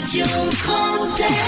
Radio Grand Air.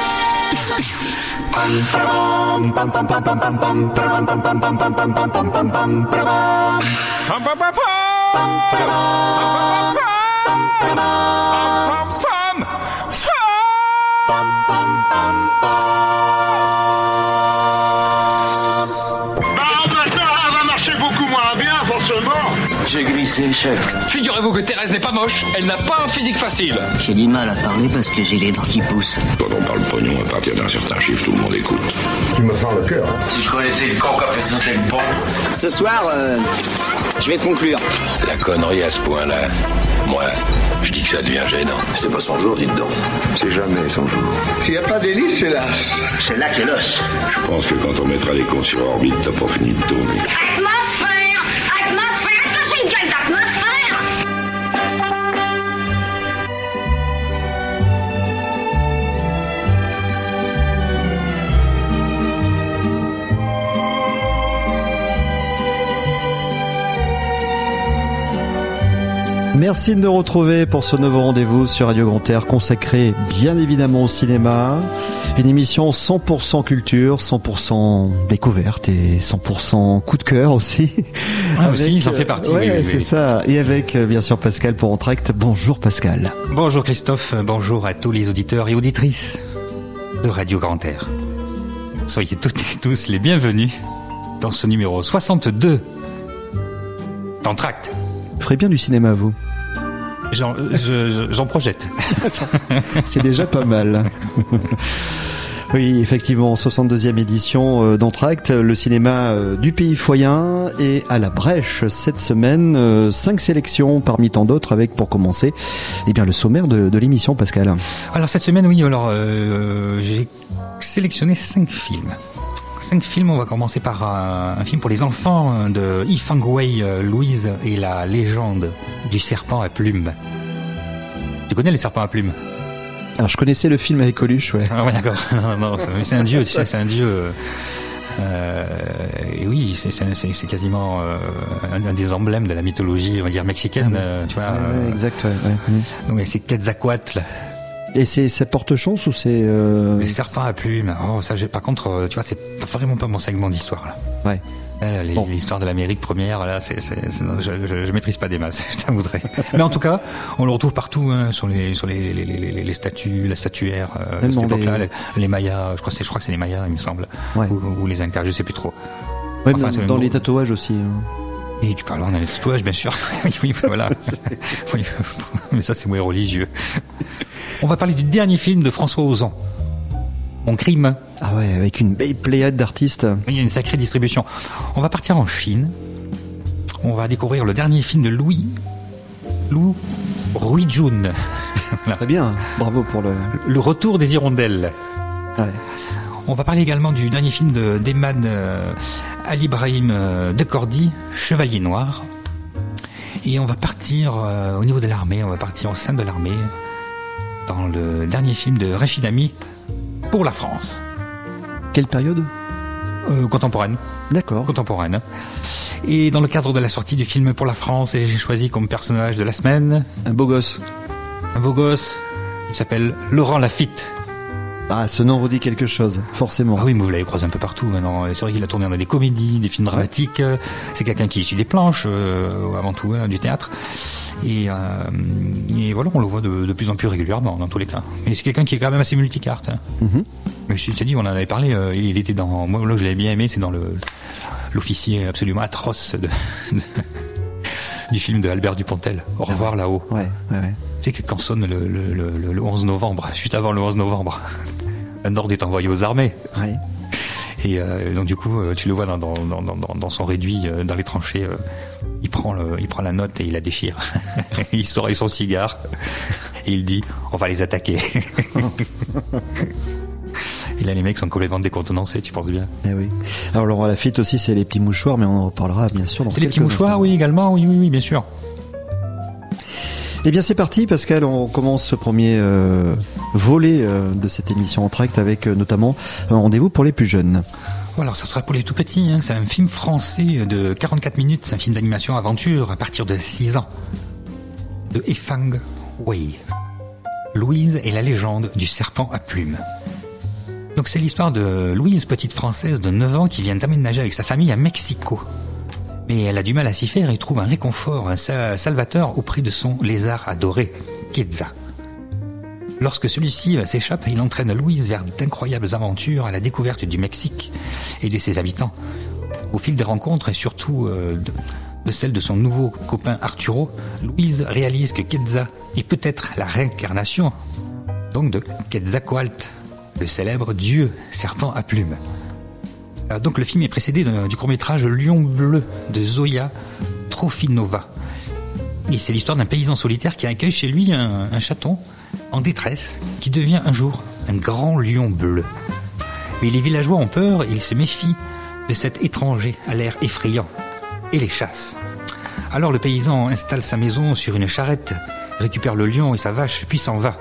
J'ai glissé, chef. Figurez-vous que Thérèse n'est pas moche, elle n'a pas un physique facile. J'ai du mal à parler parce que j'ai les dents qui poussent. Quand on parle pognon, à partir d'un certain chiffre, tout le monde écoute. Tu me fends le cœur. Si je connaissais le camp qui a fait sauter le pont. Ce soir, je vais conclure. La connerie à ce point-là, moi, je dis que ça devient gênant. C'est pas son jour, dites donc. C'est jamais son jour. S'il n'y a pas d'hélice, c'est l'as. C'est là qu'est l'os. Je pense que quand on mettra les comptes sur orbite, t'as pas fini de tourner. Atmosphère! Est-ce que j'ai une gueule d'atmosphère? Merci de nous retrouver pour ce nouveau rendez-vous sur Radio Grand Air consacré bien évidemment au cinéma. Une émission 100% culture, 100% découverte et 100% coup de cœur aussi. Ah aussi, j'en fais partie. Ouais, oui, c'est ça. Et avec bien sûr Pascal pour Entracte. Bonjour Pascal. Bonjour Christophe, bonjour à tous les auditeurs et auditrices de Radio Grand Air. Soyez toutes et tous les bienvenus dans ce numéro 62 d'Entracte. Vous ferez bien du cinéma vous. J'en projette. C'est déjà pas mal. Oui, effectivement, 62e édition d'Entracte, le cinéma du pays foyen est à la brèche cette semaine. 5 sélections parmi tant d'autres avec, pour commencer, eh bien, le sommaire de l'émission, Pascal. Alors cette semaine, oui, alors j'ai sélectionné 5 films. 5 films, on va commencer par un film pour les enfants de Yi Fang-wei, Louise et la légende du serpent à plumes. Tu connais le serpent à plumes? Alors je connaissais le film avec Coluche, ouais. Ah ouais, d'accord. Non, c'est un dieu, tu sais, c'est un dieu. Et oui, c'est quasiment un des emblèmes de la mythologie, on va dire mexicaine, tu vois. Ouais, exact, ouais. Donc c'est Quetzalcoatl. Et ça porte chance ou c'est Les serpents à plumes. Oh, ça, par contre, tu vois, c'est vraiment pas mon segment d'histoire là. Ouais. L'histoire de l'Amérique première, là, je maîtrise pas des masses, je t'avouerai. Mais en tout cas, on le retrouve partout, hein, sur les statues, la statuaire, de cette époque-là, les Mayas. Je crois que c'est les Mayas, il me semble, ouais. ou les Incas, je sais plus trop. Ouais, enfin, dans les tatouages aussi. Et tu parles dans les tatouages, bien sûr. Oui, voilà. Oui, mais ça, c'est moins religieux. On va parler du dernier film de François Ozon. Mon crime. Ah ouais, avec une belle pléiade d'artistes. Il y a une sacrée distribution. On va partir en Chine. On va découvrir le dernier film de Lou Ruijun. Voilà. Très bien, bravo pour le retour des hirondelles. Ouais. On va parler également du dernier film d'Emad Ali Brahim Decordi, Chevalier Noir. Et on va partir au niveau de l'armée, on va partir au sein de l'armée dans le dernier film de Rachid Ami, Pour la France. Quelle période? Contemporaine. D'accord. Contemporaine. Et dans le cadre de la sortie du film Pour la France, j'ai choisi comme personnage de la semaine un beau gosse. Un beau gosse. Il s'appelle Laurent Lafitte. Ah, ce nom vous dit quelque chose, forcément. Ah oui, mais vous l'avez croisé un peu partout maintenant. C'est vrai qu'il a tourné dans des comédies, des films dramatiques. Ouais. C'est quelqu'un qui est issu des planches, avant tout, du théâtre. Et voilà, on le voit de plus en plus régulièrement, dans tous les cas. Et c'est quelqu'un qui est quand même assez multicarte. Hein. Mm-hmm. Mais je t'ai dit, on en avait parlé, il était dans... Moi, là, je l'avais bien aimé, c'est dans l'officier absolument atroce du film de Albert Dupontel. Au revoir là-haut. Ouais. C'est que quand sonne le 11 novembre, juste avant le 11 novembre, un ordre est envoyé aux armées. Ouais. Et donc du coup, tu le vois dans son réduit, dans les tranchées, il prend la note et il la déchire. Il sort avec son cigare et il dit « On va les attaquer ». Et là, les mecs sont complètement décontenancés, tu penses bien. Eh oui. Alors Laurent Lafitte aussi, c'est les petits mouchoirs, mais on en reparlera bien sûr dans quelques instants. C'est les petits mouchoirs, oui, également, oui, bien sûr. Eh bien c'est parti Pascal, on commence ce premier volet de cette émission Entracte avec notamment un rendez-vous pour les plus jeunes. Voilà, ça sera pour les tout petits, hein. C'est un film français de 44 minutes, c'est un film d'animation aventure à partir de 6 ans, de Yi Fang-wei. Louise et la légende du serpent à plumes. Donc c'est l'histoire de Louise, petite française de 9 ans qui vient d'aménager avec sa famille à Mexico. Mais elle a du mal à s'y faire et trouve un réconfort, un salvateur auprès de son lézard adoré, Quetzal. Lorsque celui-ci s'échappe, il entraîne Louise vers d'incroyables aventures à la découverte du Mexique et de ses habitants. Au fil des rencontres et surtout de celle de son nouveau copain Arturo, Louise réalise que Quetzal est peut-être la réincarnation donc de Quetzalcoatl, le célèbre dieu serpent à plumes. Donc le film est précédé du court-métrage Lion bleu de Zoya Trofinova. Et c'est l'histoire d'un paysan solitaire qui accueille chez lui un chaton en détresse qui devient un jour un grand lion bleu. Mais les villageois ont peur et ils se méfient de cet étranger à l'air effrayant et les chassent. Alors le paysan installe sa maison sur une charrette, récupère le lion et sa vache puis s'en va.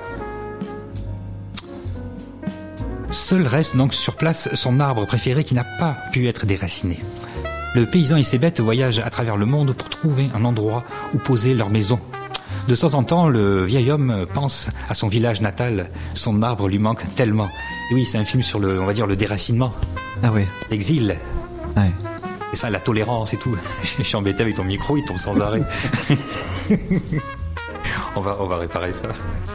Seul reste donc sur place son arbre préféré qui n'a pas pu être déraciné. Le paysan et ses bêtes voyagent à travers le monde pour trouver un endroit où poser leur maison. De temps en temps, le vieil homme pense à son village natal. Son arbre lui manque tellement. Et oui, c'est un film sur le déracinement. Ah ouais. L'exil. Ouais. C'est ça, la tolérance et tout. Je suis embêté avec ton micro, il tombe sans arrêt. on va réparer ça.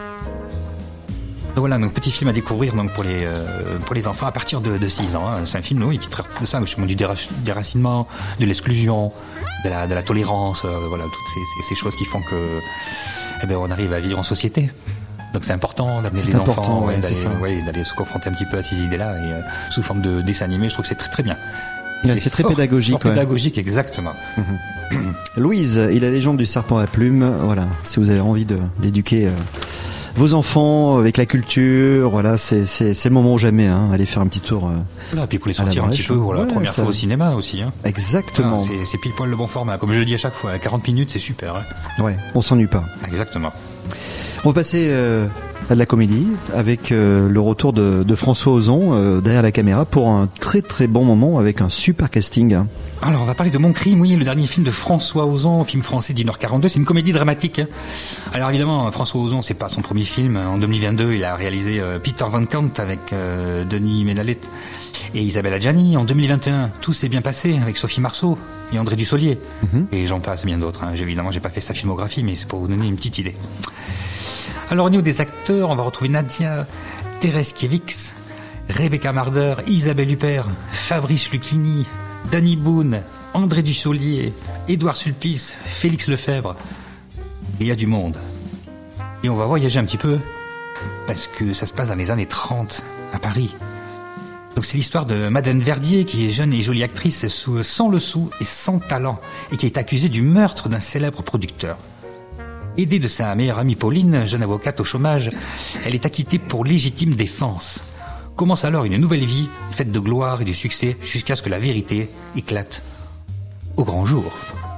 Voilà, donc petit film à découvrir donc pour les enfants à partir de 6 ans. C'est un film qui traite de ça, du déracinement, de l'exclusion, de la tolérance, voilà, toutes ces choses qui font que on arrive à vivre en société. Donc c'est important d'amener les enfants, d'aller se confronter un petit peu à ces idées-là et sous forme de dessin animé. Je trouve que c'est très très bien. C'est très pédagogique. Fort pédagogique, exactement. Louise et la légende du serpent à plumes. Voilà, si vous avez envie d'éduquer vos enfants avec la culture, voilà, c'est le moment ou jamais. Allez faire un petit tour. Là, puis pour les sortir un petit peu pour la première fois au cinéma aussi. Exactement. C'est pile poil le bon format. Comme je le dis à chaque fois, 40 minutes, c'est super. Ouais, on s'ennuie pas. Exactement. On va passer à de la comédie avec le retour de François Ozon derrière la caméra pour un très très bon moment avec un super casting. Alors on va parler de Mon Crime, oui, le dernier film de François Ozon, film français d'1h42, c'est une comédie dramatique. Alors évidemment, François Ozon, c'est pas son premier film. En 2022, il a réalisé Peter Van Kant avec Denis Médalet et Isabelle Adjani. En 2021, Tout s'est bien passé avec Sophie Marceau et André Dussolier. Et j'en passe bien d'autres. Évidemment, j'ai pas fait sa filmographie, mais c'est pour vous donner une petite idée. Alors au niveau des acteurs, on va retrouver Nadia Tereskievics, Rebecca Marder, Isabelle Huppert, Fabrice Lucchini, Danny Boone, André Dussolier, Édouard Sulpice, Félix Lefebvre. Il y a du monde. Et on va voyager un petit peu, parce que ça se passe dans les années 30, à Paris. Donc c'est l'histoire de Madeleine Verdier, qui est jeune et jolie actrice sans le sou et sans talent, et qui est accusée du meurtre d'un célèbre producteur. Aidée de sa meilleure amie Pauline, jeune avocate au chômage, elle est acquittée pour légitime défense. Commence alors une nouvelle vie, faite de gloire et de succès, jusqu'à ce que la vérité éclate au grand jour.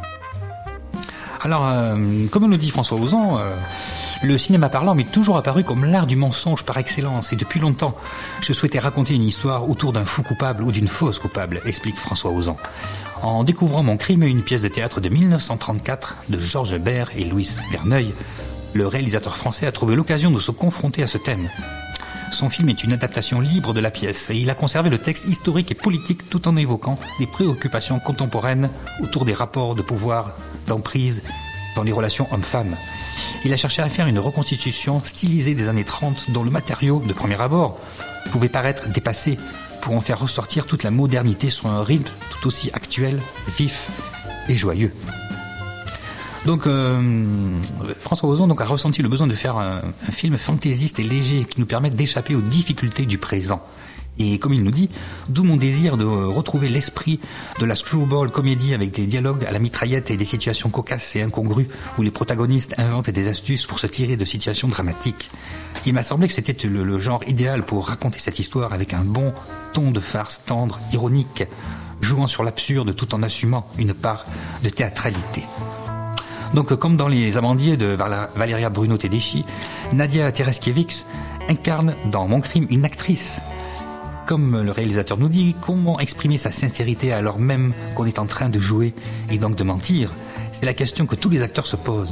Alors, comme le dit François Ozon, le cinéma parlant m'est toujours apparu comme l'art du mensonge par excellence, et depuis longtemps, je souhaitais raconter une histoire autour d'un fou coupable ou d'une fausse coupable, explique François Ozon. En découvrant Mon Crime, une pièce de théâtre de 1934 de Georges Bert et Louis Verneuil, le réalisateur français a trouvé l'occasion de se confronter à ce thème. Son film est une adaptation libre de la pièce et il a conservé le texte historique et politique tout en évoquant des préoccupations contemporaines autour des rapports de pouvoir, d'emprise dans les relations hommes-femmes. Il a cherché à faire une reconstitution stylisée des années 30 dont le matériau, de premier abord, pouvait paraître dépassé pour en faire ressortir toute la modernité sur un rythme tout aussi actuel, vif et joyeux. Donc François Ozon a ressenti le besoin de faire un film fantaisiste et léger qui nous permette d'échapper aux difficultés du présent. Et comme il nous dit, d'où mon désir de retrouver l'esprit de la screwball comédie avec des dialogues à la mitraillette et des situations cocasses et incongrues où les protagonistes inventent des astuces pour se tirer de situations dramatiques. Il m'a semblé que c'était le genre idéal pour raconter cette histoire avec un bon ton de farce tendre, ironique, jouant sur l'absurde tout en assumant une part de théâtralité. Donc, comme dans Les Amandiers de Valéria Bruno Tedeschi, Nadia Tereskievics incarne dans Mon Crime une actrice. Comme le réalisateur nous dit, comment exprimer sa sincérité alors même qu'on est en train de jouer et donc de mentir ? C'est la question que tous les acteurs se posent.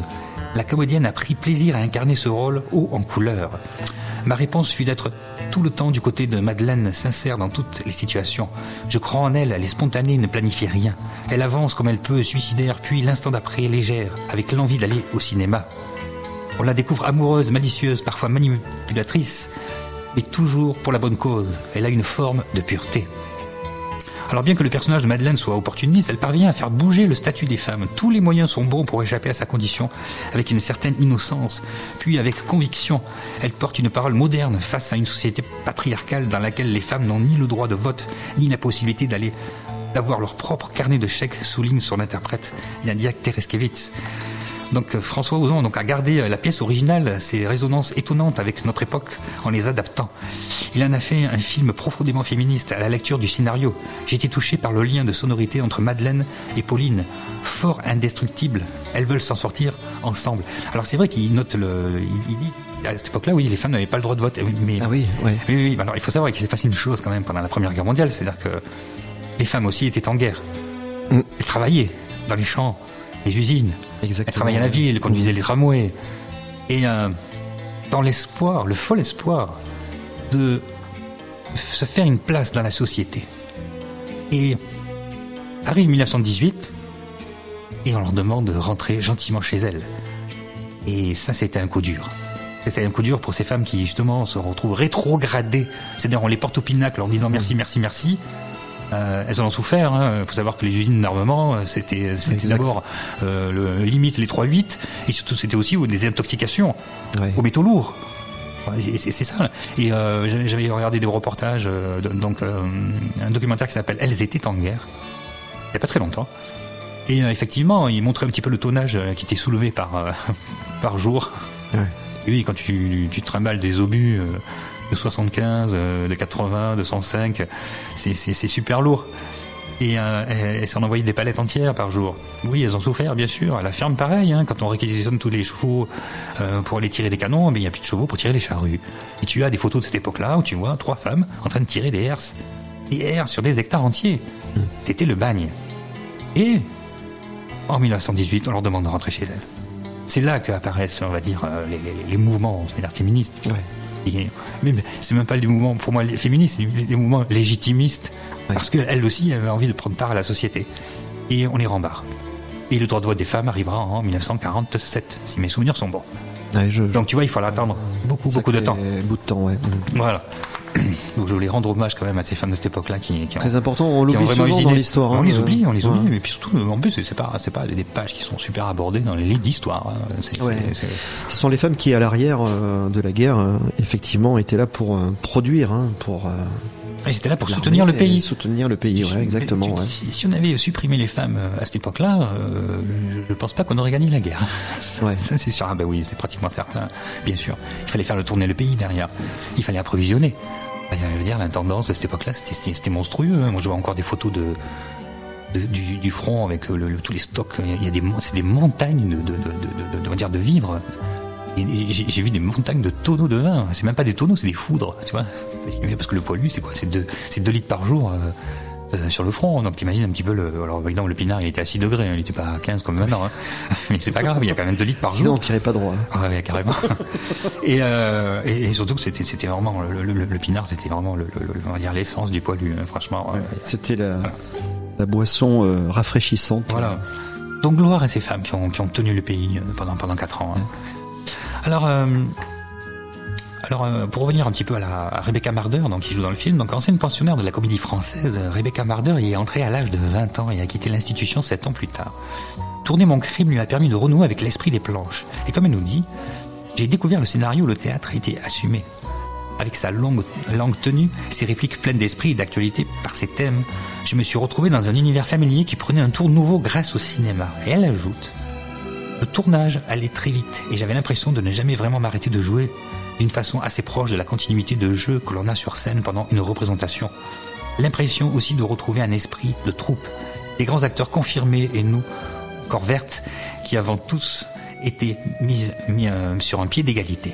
La comédienne a pris plaisir à incarner ce rôle haut en couleur. Ma réponse fut d'être tout le temps du côté de Madeleine, sincère dans toutes les situations. Je crois en elle, elle est spontanée, ne planifie rien. Elle avance comme elle peut, suicidaire, puis l'instant d'après, légère, avec l'envie d'aller au cinéma. On la découvre amoureuse, malicieuse, parfois manipulatrice, mais toujours pour la bonne cause. Elle a une forme de pureté. Alors bien que le personnage de Madeleine soit opportuniste, elle parvient à faire bouger le statut des femmes. Tous les moyens sont bons pour échapper à sa condition, avec une certaine innocence. Puis avec conviction, elle porte une parole moderne face à une société patriarcale dans laquelle les femmes n'ont ni le droit de vote, ni la possibilité d'avoir leur propre carnet de chèques, souligne son interprète, Nadia Tereskevitz. Donc François Ozon a gardé la pièce originale, ses résonances étonnantes avec notre époque en les adaptant. Il en a fait un film profondément féministe à la lecture du scénario. J'étais touché par le lien de sonorité entre Madeleine et Pauline, fort indestructible. Elles veulent s'en sortir ensemble. Alors c'est vrai qu'il note il dit à cette époque-là, oui, les femmes n'avaient pas le droit de vote. Mais, ah oui, ouais. Oui. Alors il faut savoir qu'il s'est passé une chose quand même pendant la Première Guerre mondiale, c'est-à-dire que les femmes aussi étaient en guerre. Elles travaillaient dans les champs, les usines. Exactement. Elle travaillait à la ville, elle conduisait les tramways. Et dans l'espoir, le fol espoir de se faire une place dans la société. Et arrive 1918 et on leur demande de rentrer gentiment chez elles. Et ça, c'était un coup dur. C'était un coup dur pour ces femmes qui, justement, se retrouvent rétrogradées. C'est-à-dire, on les porte au pinacle en disant merci, merci, merci. Elles en ont souffert. Il faut savoir que les usines d'armement, c'était d'abord limite les 3-8, et surtout c'était aussi des intoxications aux métaux lourds. C'est ça. Et j'avais regardé des reportages, un documentaire qui s'appelle Elles étaient en guerre, il n'y a pas très longtemps. Et effectivement, il montrait un petit peu le tonnage qui était soulevé par jour. Ouais. Et oui, quand tu te trimbales des obus de 75, de 80, de 105, c'est super lourd. Et elles s'en envoyaient des palettes entières par jour. Oui, elles ont souffert, bien sûr. À la ferme, pareil. Quand on réquisitionne tous les chevaux pour aller tirer des canons, il n'y a plus de chevaux pour tirer les charrues. Et tu as des photos de cette époque-là où tu vois 3 femmes en train de tirer des herses. Des herses sur des hectares entiers. C'était le bagne. Et en 1918, on leur demande de rentrer chez elles. C'est là qu'apparaissent, on va dire, les mouvements féministes. Ouais. Mais c'est même pas des mouvements pour moi féministes, c'est des mouvements légitimistes, parce qu'elles aussi avaient envie de prendre part à la société. Et on les rembarre. Et le droit de vote des femmes arrivera en 1947, si mes souvenirs sont bons. Ouais, donc tu vois, il faut l'attendre beaucoup de temps. Bout de temps, ouais. Voilà. Donc je voulais rendre hommage quand même à ces femmes de cette époque-là qui très important, on l'oublie souvent dans l'histoire. On les oublie, mais puis surtout, en plus, c'est pas des pages qui sont super abordées dans les livres d'histoire. Ce sont les femmes qui, à l'arrière de la guerre, effectivement, étaient là pour produire, et c'était là pour soutenir le pays. Soutenir le pays, ouais, exactement. Si on avait supprimé les femmes à cette époque-là, je pense pas qu'on aurait gagné la guerre. Ouais. Ça, c'est sûr. Ah ben oui, c'est pratiquement certain, bien sûr. Il fallait faire tourner le pays derrière. Il fallait approvisionner. Je veux dire, l'intendance de cette époque-là, c'était monstrueux. Moi, je vois encore des photos du front avec tous les stocks. C'est des montagnes de vivres. Et j'ai vu des montagnes de tonneaux de vin. C'est même pas des tonneaux, c'est des foudres, tu vois. Parce que le poilu, c'est quoi ? C'est 2 litres par jour sur le front. Donc t'imagines un petit peu alors évidemment, le pinard, il était à 6 degrés, il était pas à 15 comme maintenant. Mais c'est pas grave, il y a quand même 2 litres par jour. Sinon on tirait pas droit. Ouais, carrément. et surtout que c'était vraiment le pinard, c'était vraiment on va dire l'essence du poilu, franchement. Ouais, c'était la boisson rafraîchissante. Voilà. Donc gloire à ces femmes qui ont tenu le pays pendant 4 ans. Alors, pour revenir un petit peu à Rebecca Marder, donc, qui joue dans le film, donc ancienne pensionnaire de la Comédie Française, Rebecca Marder y est entrée à l'âge de 20 ans et a quitté l'institution 7 ans plus tard. Tourner Mon crime lui a permis de renouer avec l'esprit des planches. Et comme elle nous dit, j'ai découvert le scénario où le théâtre était assumé. Avec sa longue tenue, ses répliques pleines d'esprit et d'actualité par ses thèmes, je me suis retrouvé dans un univers familier qui prenait un tour nouveau grâce au cinéma. Et elle ajoute: le tournage allait très vite et j'avais l'impression de ne jamais vraiment m'arrêter de jouer d'une façon assez proche de la continuité de jeu que l'on a sur scène pendant une représentation. L'impression aussi de retrouver un esprit de troupe, des grands acteurs confirmés et nous, corps vertes, qui avons tous été mis sur un pied d'égalité.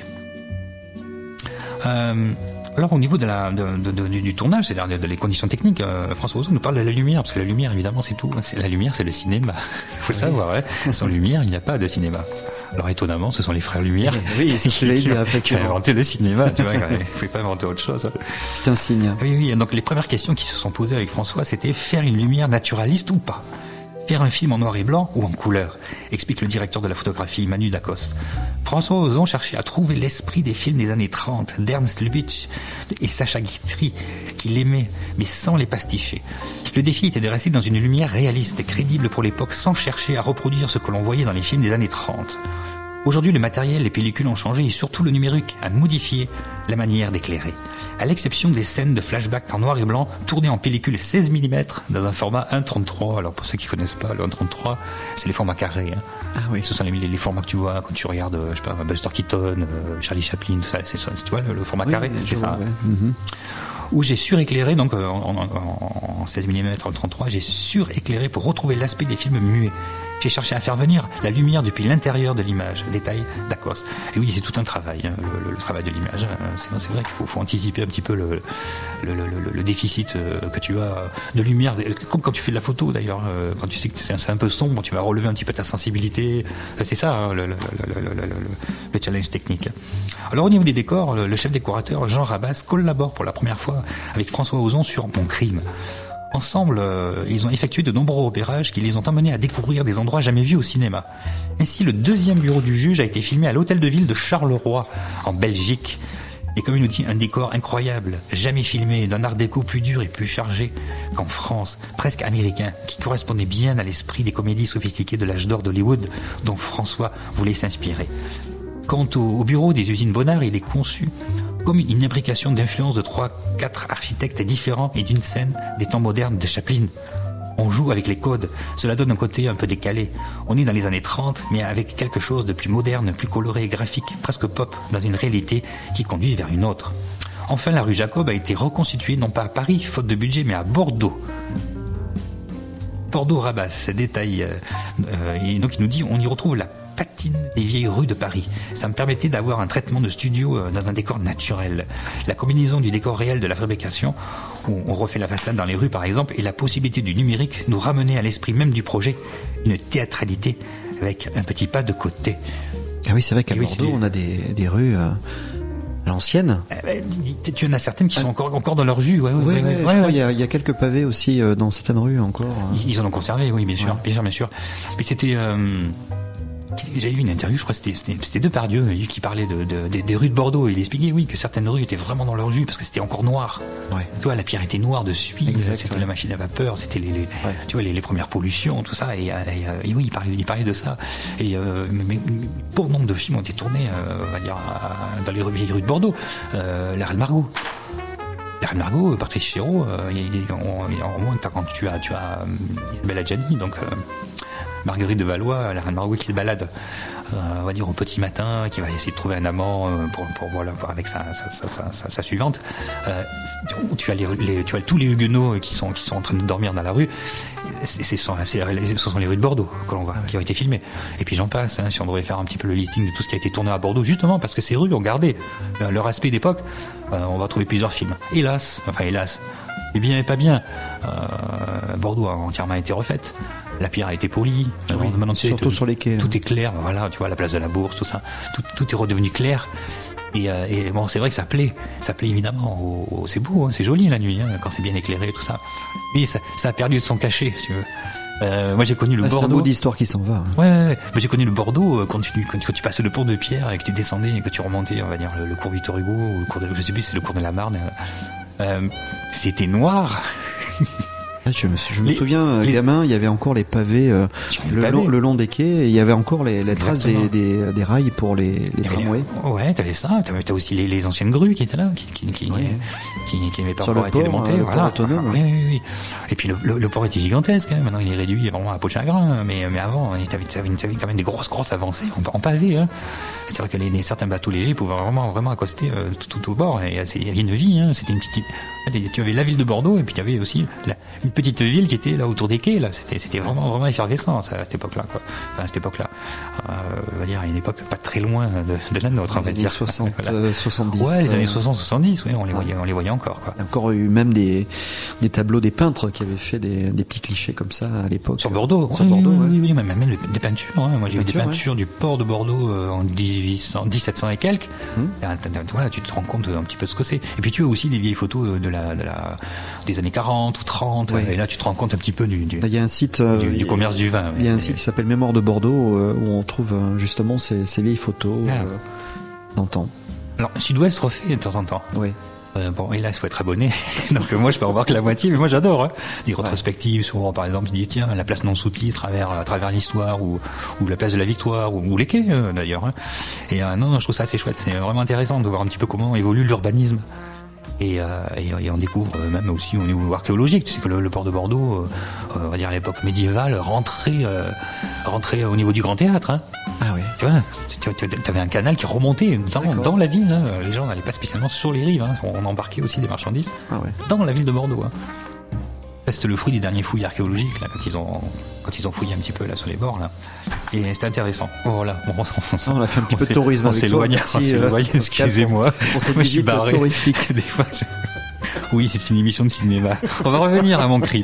Alors au niveau du tournage, c'est-à-dire des conditions techniques, François Ozon nous parle de la lumière, parce que la lumière, évidemment, c'est tout. La lumière, c'est le cinéma. Il faut le savoir, Sans lumière, il n'y a pas de cinéma. Alors étonnamment, ce sont les frères Lumière. Oui, c'est ce que j'allais dire, qui ont effectivement. inventé le cinéma, tu vois, il ne pouvait pas inventer autre chose. C'est un signe. Oui, donc les premières questions qui se sont posées avec François, c'était faire une lumière naturaliste ou pas ? Faire un film en noir et blanc ou en couleur, explique le directeur de la photographie, Manu Dacos. François Ozon cherchait à trouver l'esprit des films des années 30, d'Ernst Lubitsch et Sacha Guitry, qu'il aimait, mais sans les pasticher. Le défi était de rester dans une lumière réaliste et crédible pour l'époque, sans chercher à reproduire ce que l'on voyait dans les films des années 30. Aujourd'hui, le matériel, les pellicules ont changé et surtout le numérique a modifié la manière d'éclairer. À l'exception des scènes de flashback en noir et blanc, tournées en pellicule 16 mm dans un format 1.33. Alors pour ceux qui connaissent pas, le 1.33, c'est les formats carrés. Hein. Ah oui. Ce sont les formats que tu vois quand tu regardes, je sais pas, Buster Keaton, Charlie Chaplin, tout ça. C'est ça, tu vois, le format carré, c'est ça. Ouais. Où j'ai suréclairé, donc en 16 mm, en 33, j'ai suréclairé pour retrouver l'aspect des films muets. J'ai cherché à faire venir la lumière depuis l'intérieur de l'image, détail d'Akos. Et oui, c'est tout un travail, hein, le travail de l'image. C'est vrai qu'il faut anticiper un petit peu le déficit que tu as de lumière, comme quand tu fais de la photo d'ailleurs, quand tu sais que c'est un peu sombre, tu vas relever un petit peu ta sensibilité. C'est ça, hein, le challenge technique. Alors au niveau des décors, le chef décorateur Jean Rabas collabore pour la première fois avec François Ozon sur Mon Crime. Ensemble, ils ont effectué de nombreux repérages qui les ont emmenés à découvrir des endroits jamais vus au cinéma. Ainsi, le deuxième bureau du juge a été filmé à l'hôtel de ville de Charleroi, en Belgique. Et comme il nous dit, un décor incroyable, jamais filmé, d'un art déco plus dur et plus chargé qu'en France, presque américain, qui correspondait bien à l'esprit des comédies sophistiquées de l'âge d'or d'Hollywood, dont François voulait s'inspirer. Quant au bureau des usines Bonnard, il est conçu comme une imbrication d'influences de 3-4 architectes différents et d'une scène des temps modernes de Chaplin. On joue avec les codes, cela donne un côté un peu décalé. On est dans les années 30, mais avec quelque chose de plus moderne, plus coloré et graphique, presque pop, dans une réalité qui conduit vers une autre. Enfin, la rue Jacob a été reconstituée non pas à Paris, faute de budget, mais à Bordeaux. Bordeaux-Rabas, détail. Et donc il nous dit, on y retrouve la patine des vieilles rues de Paris. Ça me permettait d'avoir un traitement de studio dans un décor naturel. La combinaison du décor réel de la fabrication, où on refait la façade dans les rues par exemple, et la possibilité du numérique nous ramenait à l'esprit même du projet, une théâtralité avec un petit pas de côté. Ah oui, c'est vrai qu'à Bordeaux, on a des rues à l'ancienne. Tu en as certaines qui sont encore dans leur jus. Je crois qu'il y a quelques pavés aussi dans certaines rues encore. Ils en ont conservé, oui, bien sûr. Mais c'était... J'avais vu une interview, je crois que c'était Depardieu qui parlait des rues de Bordeaux. Il expliquait, oui, que certaines rues étaient vraiment dans leur jus parce que c'était encore noir. Ouais. Tu vois, la pierre était noire dessus. C'était la machine à vapeur, c'était tu vois, les premières pollutions, tout ça. Et oui, il parlait de ça. Et mais pour nombre de films ont été tournés, on va dire, dans les vieilles rues de Bordeaux. La Reine Margot. La Reine Margot, Patrice Chéreau, en moins, quand tu as Isabelle Adjani, donc. Marguerite de Valois, la Reine Margot qui se balade, on va dire au petit matin, qui va essayer de trouver un amant pour avec sa suivante. Tu as tous les Huguenots qui sont en train de dormir dans la rue. Ce sont les rues de Bordeaux que l'on voit, qui ont été filmées. Et puis j'en passe. Si on devrait faire un petit peu le listing de tout ce qui a été tourné à Bordeaux, justement parce que ces rues ont gardé leur aspect d'époque, on va trouver plusieurs films. Hélas, c'est bien et pas bien. Bordeaux a entièrement été refaite. La pierre a été polie. Maintenant, surtout sur les quais. Tout est clair. Voilà, tu vois, la place de la Bourse, tout ça. Tout est redevenu clair. Et bon, c'est vrai que ça plaît. Ça plaît évidemment. C'est beau, hein, c'est joli la nuit, hein, quand c'est bien éclairé, tout ça. Mais ça a perdu de son cachet, si tu veux. Moi, j'ai connu le Bordeaux. C'est un bout d'histoire qui s'en va. Ouais. Mais j'ai connu le Bordeaux quand tu passais le pont de Pierre et que tu descendais et que tu remontais, on va dire, le cours Victor Hugo ou le cours je sais plus, c'est le cours de la Marne. C'était noir. Je me souviens, gamin, il y avait encore les pavés le long des quais, et il y avait encore les traces des rails pour les tramways. Ouais, t'avais ça. T'as aussi les anciennes grues qui étaient là, qui n'avaient pas encore été démontées. Voilà. Autonome. Oui. Et puis le port était gigantesque. Hein. Maintenant, il est réduit vraiment à peau de chagrin. Mais avant, t'avais quand même des grosses avancées en pavé. Hein. C'est vrai que certains bateaux légers pouvaient vraiment accoster tout au bord. Et il y avait une vie. Hein. C'était une petite. Tu avais la ville de Bordeaux et puis tu avais aussi une petite ville qui était là autour des quais. Là, c'était vraiment effervescent à cette époque-là, quoi. Enfin, à cette époque-là, on va dire à une époque pas très loin de la nôtre, on va dire. 60, voilà. 70. Ouais, les années 60-70, ouais, on les voyait encore, quoi. Il y a encore eu même des tableaux des peintres qui avaient fait des petits clichés comme ça à l'époque. Sur Bordeaux, oui, même des peintures. Hein. Moi, j'ai vu des peintures du port de Bordeaux en 1700 et quelques. Voilà, tu te rends compte un petit peu de ce que c'est. Et puis tu as aussi des vieilles photos des années 40 ou 30. Ouais. Et là, tu te rends compte un petit peu du y a un site, du commerce du vin. Il y a un site qui s'appelle Mémoire de Bordeaux où on trouve justement ces vieilles photos d'antan. Alors, Sud-Ouest refait de temps en temps. Oui. Bon, et là, il faut être abonné. Donc, moi, je peux en voir que la moitié, mais moi, j'adore, hein. Des rétrospectives sur, par exemple, ils disent, tiens, la place non sous-titre à travers l'histoire, ou la place de la Victoire, ou les quais, d'ailleurs, hein. Et, non, je trouve ça assez chouette. C'est vraiment intéressant de voir un petit peu comment évolue l'urbanisme. Et on découvre même aussi au niveau archéologique, tu sais que le port de Bordeaux, on va dire à l'époque médiévale, rentrait au niveau du Grand Théâtre, hein. Ah oui. Tu avais un canal qui remontait dans la ville, hein. Les gens n'allaient pas spécialement sur les rives, hein. On embarquait aussi des marchandises dans la ville de Bordeaux, hein. Ça, c'était le fruit des derniers fouilles archéologiques, là, quand ils ont fouillé un petit peu là sur les bords, là. Et c'était intéressant. Voilà. Bon, on a fait un petit peu de tourisme avec toi. On s'éloigne, excusez-moi. On s'est dit touristique. Des fois, Oui, c'est une émission de cinéma. On va revenir à mon crime.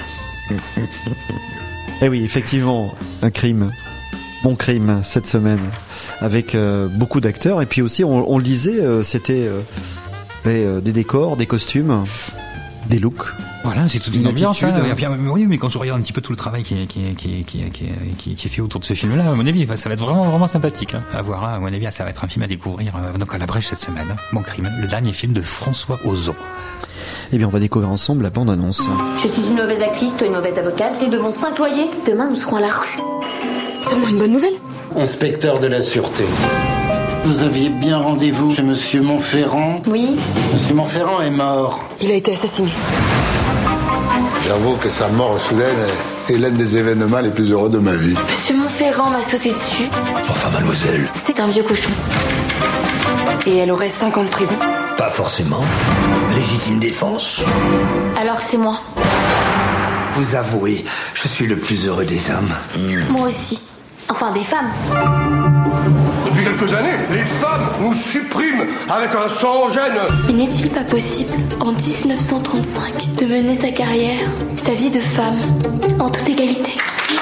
Eh oui, effectivement, un crime. Bon crime cette semaine, avec beaucoup d'acteurs. Et puis aussi, on le disait, c'était des décors, des costumes, des looks. Voilà, c'est toute une ambiance. Hein. Oui, mais quand je regarde un petit peu tout le travail qui est fait autour de ce film-là, à mon avis, ça va être vraiment sympathique, hein, à voir. Hein. À mon avis, ça va être un film à découvrir donc à la Brèche cette semaine. Hein. Bon crime, le dernier film de François Ozon. Eh bien, on va découvrir ensemble la bande-annonce. Je suis une mauvaise actrice, toi une mauvaise avocate. Nous devons 5 loyers. Demain, nous serons à la rue. Sûrement une bonne nouvelle. Inspecteur de la Sûreté. Vous aviez bien rendez-vous chez Monsieur Montferrand? Oui. Monsieur Montferrand est mort. Il a été assassiné. J'avoue que sa mort soudaine est l'un des événements les plus heureux de ma vie. Monsieur Montferrand m'a sauté dessus. Enfin, mademoiselle. C'est un vieux cochon. Et elle aurait 5 ans de prison. Pas forcément. Légitime défense. Alors c'est moi. Vous avouez, je suis le plus heureux des hommes. Moi aussi. Enfin, des femmes. Depuis quelques années, les femmes nous suppriment avec un sang en gêne. Mais n'est-il pas possible, en 1935, de mener sa carrière, sa vie de femme, en toute égalité?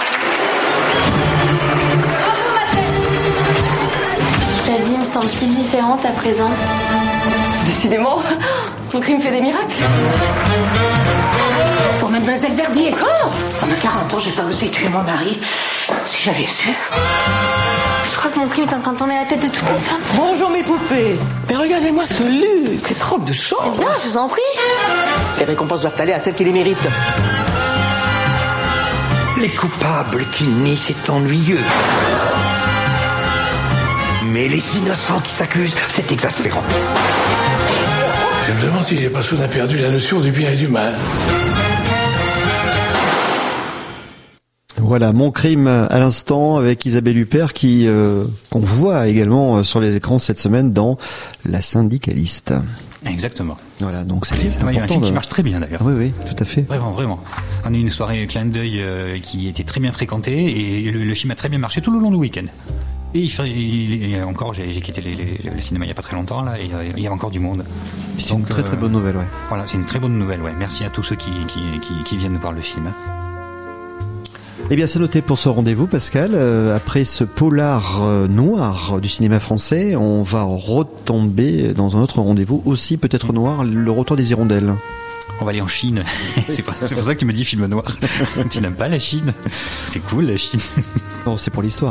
La vie me semble si différente à présent. Décidément, ton crime fait des miracles. Pour Mademoiselle Verdier. Encore? Pendant 40 ans, j'ai pas osé tuer mon mari. Si j'avais su. Je crois que mon crime est en train de tourner la tête de toutes les femmes. Bonjour mes poupées. Mais regardez-moi ce luxe, cette robe de chambre. Eh bien, je vous en prie. Les récompenses doivent aller à celles qui les méritent. Les coupables qui nient, c'est ennuyeux. Mais les innocents qui s'accusent, c'est exaspérant. Je me demande si j'ai pas soudain perdu la notion du bien et du mal. Voilà, Mon crime à l'instant avec Isabelle Huppert qu'on voit également sur les écrans cette semaine dans La Syndicaliste. Exactement. Voilà, donc c'est important. Il y a un film qui marche très bien d'ailleurs. Oui, tout à fait. Vraiment. On a eu une soirée clin d'œil qui était très bien fréquentée et le film a très bien marché tout le long du week-end. Et encore, j'ai quitté le cinéma il n'y a pas très longtemps là, et il y a encore du monde. C'est une très bonne nouvelle, ouais. Voilà, c'est une très bonne nouvelle, ouais. Merci à tous ceux qui viennent voir le film. Eh bien, c'est noté pour ce rendez-vous, Pascal. Après ce polar noir du cinéma français, on va retomber dans un autre rendez-vous aussi peut-être noir, le retour des hirondelles. On va aller en Chine. C'est pour ça que tu me dis film noir. Tu n'aimes pas la Chine? C'est cool la Chine. Non, c'est pour l'histoire.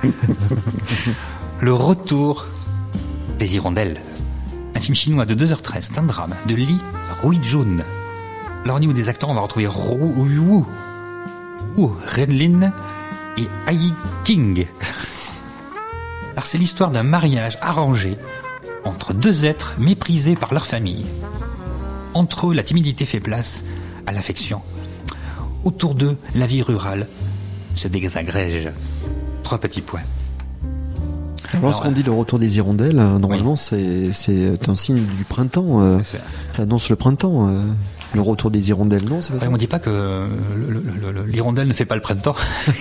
Le retour des hirondelles. Un film chinois de 2h13, c'est un drame de Li Ruijun. Alors au niveau des acteurs, on va retrouver Wu Renlin et Ai King. Alors c'est l'histoire d'un mariage arrangé entre deux êtres méprisés par leur famille. Entre eux, la timidité fait place à l'affection. Autour d'eux, la vie rurale se désagrège. 3 petits points. Lorsqu'on dit le retour des hirondelles, normalement c'est un signe du printemps. Ça annonce le printemps. Le retour des hirondelles, non, c'est pas ça? On dit pas que l'hirondelle ne fait pas le printemps.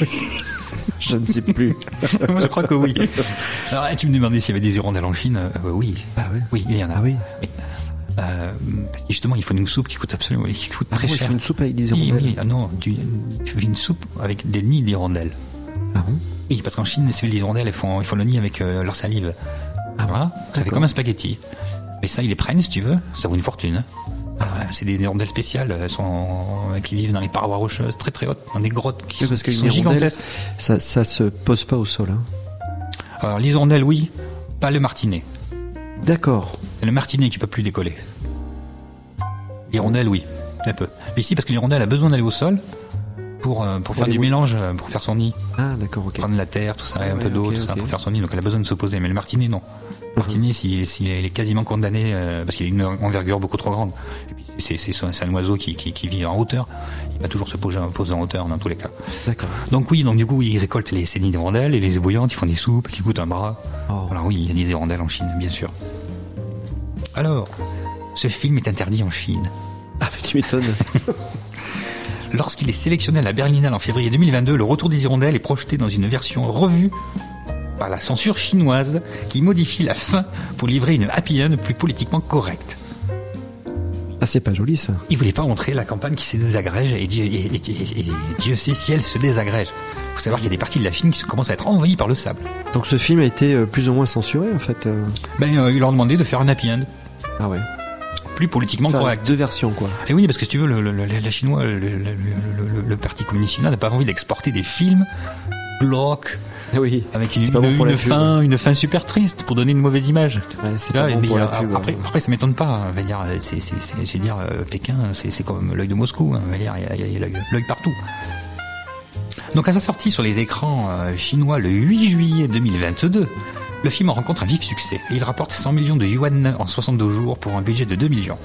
Je ne sais plus. Moi, je crois que oui. Alors, tu me demandais s'il y avait des hirondelles en Chine. Oui. Ah oui. Oui, il y en a. Ah oui. Mais, parce que justement, il faut une soupe qui coûte très cher. Il faut une soupe avec des hirondelles. Oui. Ah non, tu fais une soupe avec des nids d'hirondelles. Ah bon? Oui, parce qu'en Chine, les hirondelles, ils font le nid avec leur salive. Voilà. Ça fait comme un spaghetti. Mais ça, ils les prennent, si tu veux. Ça vaut une fortune. C'est des hirondelles spéciales, qui vivent dans les parois rocheuses très très hautes, dans des grottes qui sont gigantesques. Ça se pose pas au sol. Hein. Alors les hirondelles, oui, pas le martinet. D'accord. C'est le martinet qui peut plus décoller. L'hirondelle, oui, un peu. Mais ici, parce que l'hirondelle a besoin d'aller au sol pour faire du mélange, pour faire son nid. Ah d'accord, ok. Prendre la terre, tout ça, un peu d'eau, tout ça, pour faire son nid. Donc elle a besoin de se poser. Mais le martinet, non. Le martinet, s'il est quasiment condamné, parce qu'il a une envergure beaucoup trop grande. Et puis c'est un oiseau qui vit en hauteur. Il va toujours se poser en hauteur dans tous les cas. D'accord. Donc oui, du coup, ils récoltent ces nids d'hirondelles et les ébouillantes, ils font des soupes qui coûtent un bras. Alors oui, il y a des hirondelles en Chine, bien sûr. Alors, ce film est interdit en Chine. Ah, mais tu m'étonnes. Lorsqu'il est sélectionné à la Berlinale en février 2022, Le Retour des hirondelles est projeté dans une version revue par la censure chinoise qui modifie la fin pour livrer une happy end plus politiquement correcte. Ah, c'est pas joli ça. Ils voulaient pas montrer la campagne qui se désagrège et Dieu sait si elle se désagrège. Faut savoir qu'il y a des parties de la Chine qui commencent à être envahies par le sable. Donc ce film a été plus ou moins censuré en fait. Ils leur ont demandé de faire un happy end. Ah ouais. Plus politiquement correct. Deux versions quoi. Et oui, parce que si tu veux, la Chinois, le Parti communiste chinois n'a pas envie d'exporter des films glauques. Oui. Avec une fin super triste pour donner une mauvaise image. Ouais, c'est pas bon pour la pub, après, ça m'étonne pas. On va dire, Pékin, c'est comme l'œil de Moscou. On va dire, il y a l'œil partout. Donc à sa sortie sur les écrans chinois le 8 juillet 2022, le film rencontre un vif succès et il rapporte 100 millions de yuan en 62 jours pour un budget de 2 millions.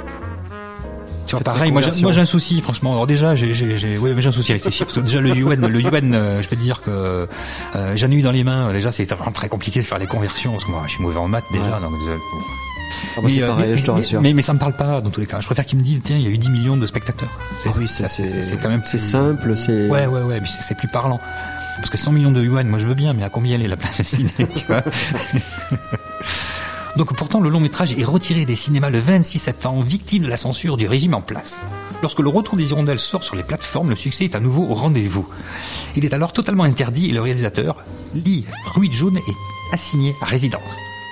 Tu vois, pareil, moi j'ai un souci, franchement. Alors déjà, j'ai un souci avec ces chiffres. Parce que déjà le yuan, je peux te dire que j'en ai eu dans les mains. Déjà, c'est vraiment très compliqué de faire les conversions parce que moi, je suis mauvais en maths déjà. Ouais. Donc, c'est pareil, je te rassure. Mais ça me parle pas dans tous les cas. Je préfère qu'ils me disent, tiens, il y a eu 10 millions de spectateurs. C'est quand même. C'est simple, c'est. Ouais, puis c'est plus parlant. Parce que 100 millions de yuan, moi je veux bien, mais à combien elle est la place de ciné, tu vois? Donc pourtant, le long métrage est retiré des cinémas le 26 septembre, victime de la censure du régime en place. Lorsque Le Retour des hirondelles sort sur les plateformes, le succès est à nouveau au rendez-vous. Il est alors totalement interdit et le réalisateur, Lee Ruijun, est assigné à résidence.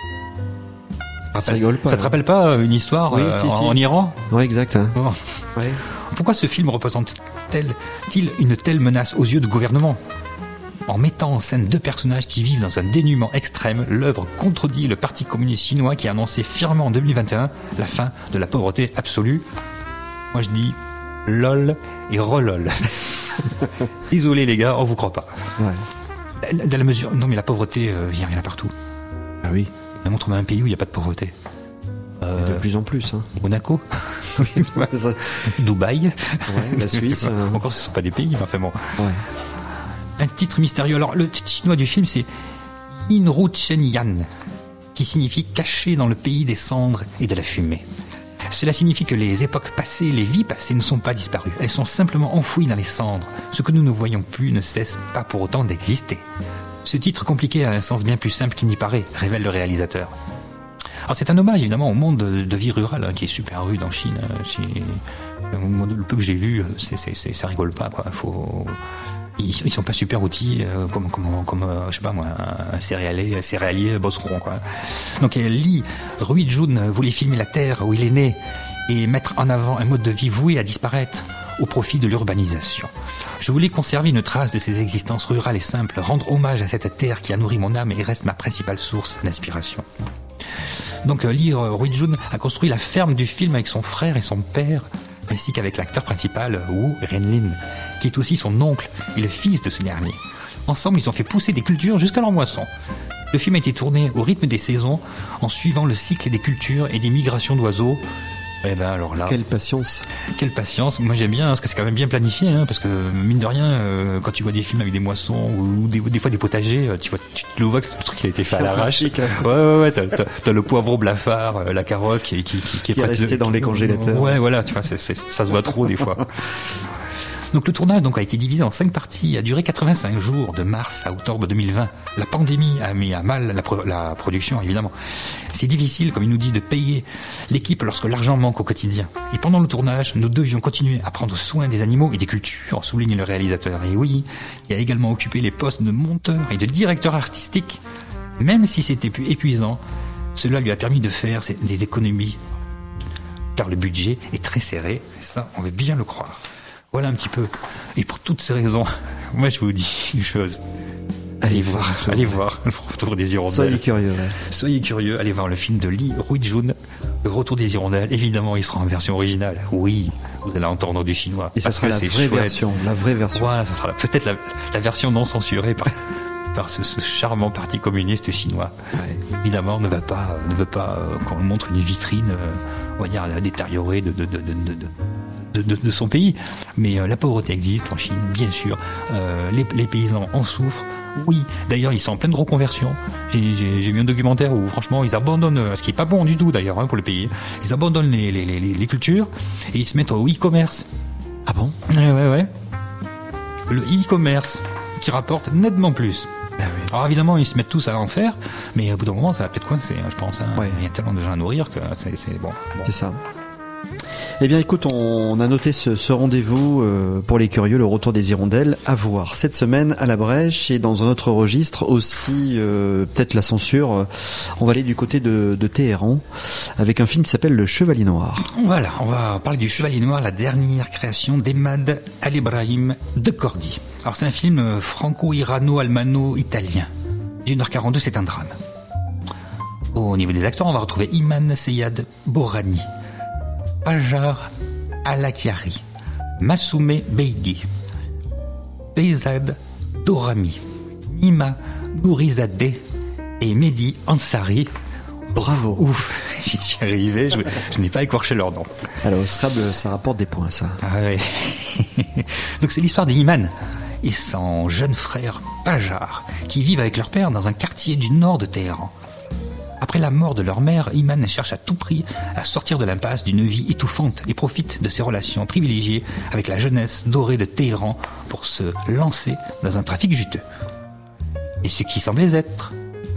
Ça rigole pas. Ça te rappelle pas une histoire en Iran? Ouais, exact. Hein. Bon. Ouais. Pourquoi ce film représente-t-il une telle menace aux yeux du gouvernement? En mettant en scène deux personnages qui vivent dans un dénuement extrême, l'œuvre contredit le Parti communiste chinois qui a annoncé fièrement en 2021 la fin de la pauvreté absolue. Moi je dis lol et relol. Désolé les gars, on vous croit pas. Ouais. Dans la mesure... Non mais la pauvreté, il y en a partout. Ah oui. Mais montre-moi un pays où il n'y a pas de pauvreté. De plus en plus. Hein. Monaco. Dubaï. Ouais, la Suisse. Encore ce ne sont pas des pays, mais enfin bon. Ouais. Un titre mystérieux. Alors, le titre chinois du film, c'est Yinru Chen Yan, qui signifie caché dans le pays des cendres et de la fumée. Cela signifie que les époques passées, les vies passées ne sont pas disparues. Elles sont simplement enfouies dans les cendres. Ce que nous ne voyons plus ne cesse pas pour autant d'exister. Ce titre compliqué a un sens bien plus simple qu'il n'y paraît, révèle le réalisateur. Alors, c'est un hommage, évidemment, au monde de vie rurale, qui est super rude en Chine. Le peu que j'ai vu, ça rigole pas, quoi. Ils sont pas super outils comme je sais pas moi, un céréalier bosseron quoi. Donc Lee Ruijun voulait filmer la terre où il est né et mettre en avant un mode de vie voué à disparaître au profit de l'urbanisation. Je voulais conserver une trace de ces existences rurales et simples, rendre hommage à cette terre qui a nourri mon âme et reste ma principale source d'inspiration. Donc Lee Ruijun a construit la ferme du film avec son frère et son père, ainsi qu'avec l'acteur principal Wu Renlin, qui est aussi son oncle et le fils de ce dernier. Ensemble, ils ont fait pousser des cultures jusqu'à leur moisson. Le film a été tourné au rythme des saisons, en suivant le cycle des cultures et des migrations d'oiseaux, Eh ben alors là, quelle patience. Moi j'aime bien, parce que c'est quand même bien planifié, hein, parce que mine de rien, quand tu vois des films avec des moissons ou des fois des potagers, tu le vois que le truc il a été fait à l'arrache. Ouais, t'as le poivron blafard, la carotte qui est resté dans les congélateurs. Ouais, voilà, tu vois, ça se voit trop des fois. Donc le tournage a été divisé en 5 parties, a duré 85 jours, de mars à octobre 2020. La pandémie a mis à mal la production, évidemment. C'est difficile, comme il nous dit, de payer l'équipe lorsque l'argent manque au quotidien. Et pendant le tournage, nous devions continuer à prendre soin des animaux et des cultures, souligne le réalisateur. Et oui, il a également occupé les postes de monteur et de directeur artistique. Même si c'était plus épuisant, cela lui a permis de faire des économies, car le budget est très serré, et ça, on veut bien le croire. Voilà un petit peu. Et pour toutes ces raisons, moi je vous dis une chose. Allez voir Le Retour des Hirondelles. Soyez curieux, allez voir le film de Lee Ruijun, Le Retour des Hirondelles. Évidemment, il sera en version originale. Oui, vous allez entendre du chinois. Et ça sera la vraie version. Voilà, ça sera peut-être la version non censurée par ce charmant parti communiste chinois. Ouais. Évidemment, ne veut pas qu'on montre une vitrine, on va dire, détériorée de son pays, mais la pauvreté existe en Chine, bien sûr. Les paysans en souffrent. Oui, d'ailleurs ils sont en pleine reconversion. J'ai vu un documentaire où franchement ils abandonnent, ce qui est pas bon du tout d'ailleurs pour le pays. Ils abandonnent les cultures et ils se mettent au e-commerce. Ah bon ? Ouais. Le e-commerce qui rapporte nettement plus. Ah oui. Alors évidemment ils se mettent tous à en faire, mais au bout d'un moment ça va peut-être coincer, je pense. Ouais. Il y a tellement de gens à nourrir que c'est bon. C'est ça. Eh bien écoute, on a noté ce rendez-vous pour les curieux, Le Retour des Hirondelles, à voir cette semaine à la Brèche. Et dans un autre registre aussi, peut-être la censure, on va aller du côté de Téhéran avec un film qui s'appelle Le Chevalier Noir. Voilà, on va parler du Chevalier Noir, la dernière création d'Emad Al-Ibrahim de Cordi. Alors c'est un film franco-irano-almano-italien. 1h42, c'est un drame. Au niveau des acteurs, on va retrouver Iman Seyad Borani, Pajar Alakiari, Massoumé Beigui, Behzad Dorami, Nima Nourizadeh et Mehdi Ansari. Bravo. Ouf, j'y suis arrivé, je n'ai pas écorché leur nom. Alors au Scrabble, ça rapporte des points, ça. Ah ouais. Donc c'est l'histoire d'Iman et son jeune frère Pajar, qui vivent avec leur père dans un quartier du nord de Téhéran. Après la mort de leur mère, Iman cherche à tout prix à sortir de l'impasse d'une vie étouffante et profite de ses relations privilégiées avec la jeunesse dorée de Téhéran pour se lancer dans un trafic juteux. Et ce qui semblait être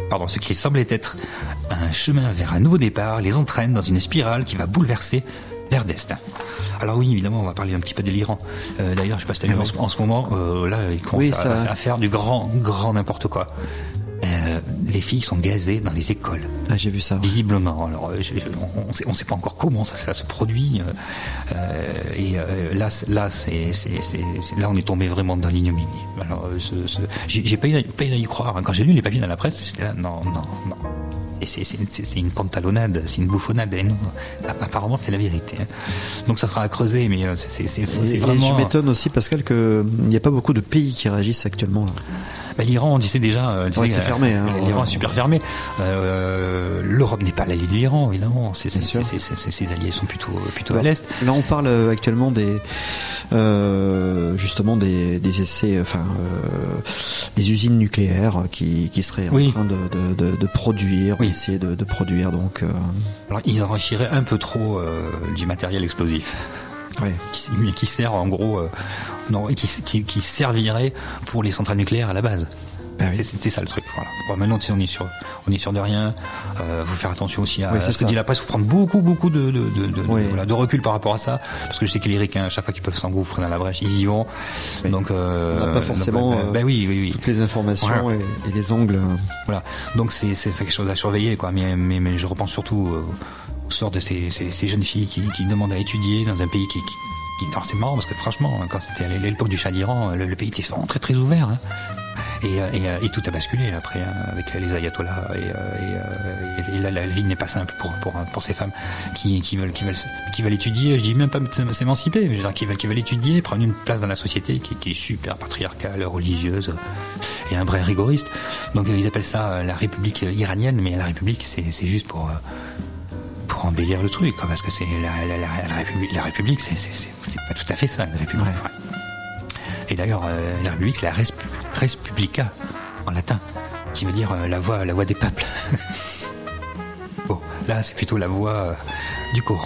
un chemin vers un nouveau départ les entraîne dans une spirale qui va bouleverser leur destin. Alors oui, évidemment, on va parler un petit peu de l'Iran. D'ailleurs, je sais pas si tu as vu en ce moment, là, ils commencent à faire du grand n'importe quoi. Les filles sont gazées dans les écoles. Ah, j'ai vu ça. Visiblement. Alors, on sait pas encore comment ça se produit. Là, on est tombé vraiment dans l'ignominie. Alors, j'ai pas eu à y croire. Quand j'ai lu les papiers dans la presse, j'étais là, non. C'est une pantalonnade, c'est une bouffonnade. Et non, apparemment, c'est la vérité. Donc, ça sera à creuser, mais c'est vraiment. Et je m'étonne aussi, Pascal, qu'il n'y a pas beaucoup de pays qui réagissent actuellement. Là. L'Iran, on disait déjà, c'est fermé. L'Iran est super fermé. L'Europe n'est pas l'allié de l'Iran, évidemment. Ses alliés sont plutôt à l'est. Là, on parle actuellement justement des essais, des usines nucléaires qui seraient en train de produire, essayer de produire. Donc, alors, ils enrichiraient un peu trop du matériel explosif. Ouais. Qui sert en gros qui servirait pour les centrales nucléaires à la base. Ah oui. C'est ça le truc. Voilà. Bon, maintenant on est sûr de rien. Faut faire attention aussi à ce que dit la presse. Faut prendre beaucoup de recul par rapport à ça, parce que je sais que les Ricains, à chaque fois qu'ils peuvent s'engouffrer dans la brèche, ils y vont. Oui. Donc on n'a pas forcément toutes les informations et les angles. Voilà. Donc c'est quelque chose à surveiller, quoi. Mais je repense surtout au sort de ces jeunes filles qui demandent à étudier dans un pays qui alors c'est marrant parce que franchement, quand c'était à l'époque du Shah d'Iran, le pays était vraiment très très ouvert. Hein. Et tout a basculé après avec les ayatollahs et là la vie n'est pas simple pour ces femmes qui veulent étudier. Je dis même pas s'émanciper, je veux dire qui veulent étudier, prendre une place dans la société qui est super patriarcale, religieuse et un vrai rigoriste. Donc ils appellent ça la République iranienne, mais la République c'est juste pour embellir le truc, quoi, parce que c'est la République, c'est pas tout à fait ça, une République. Ouais. Et d'ailleurs, la République, c'est la res publica en latin, qui veut dire la voix des peuples. Bon, là, c'est plutôt la voix du Coran.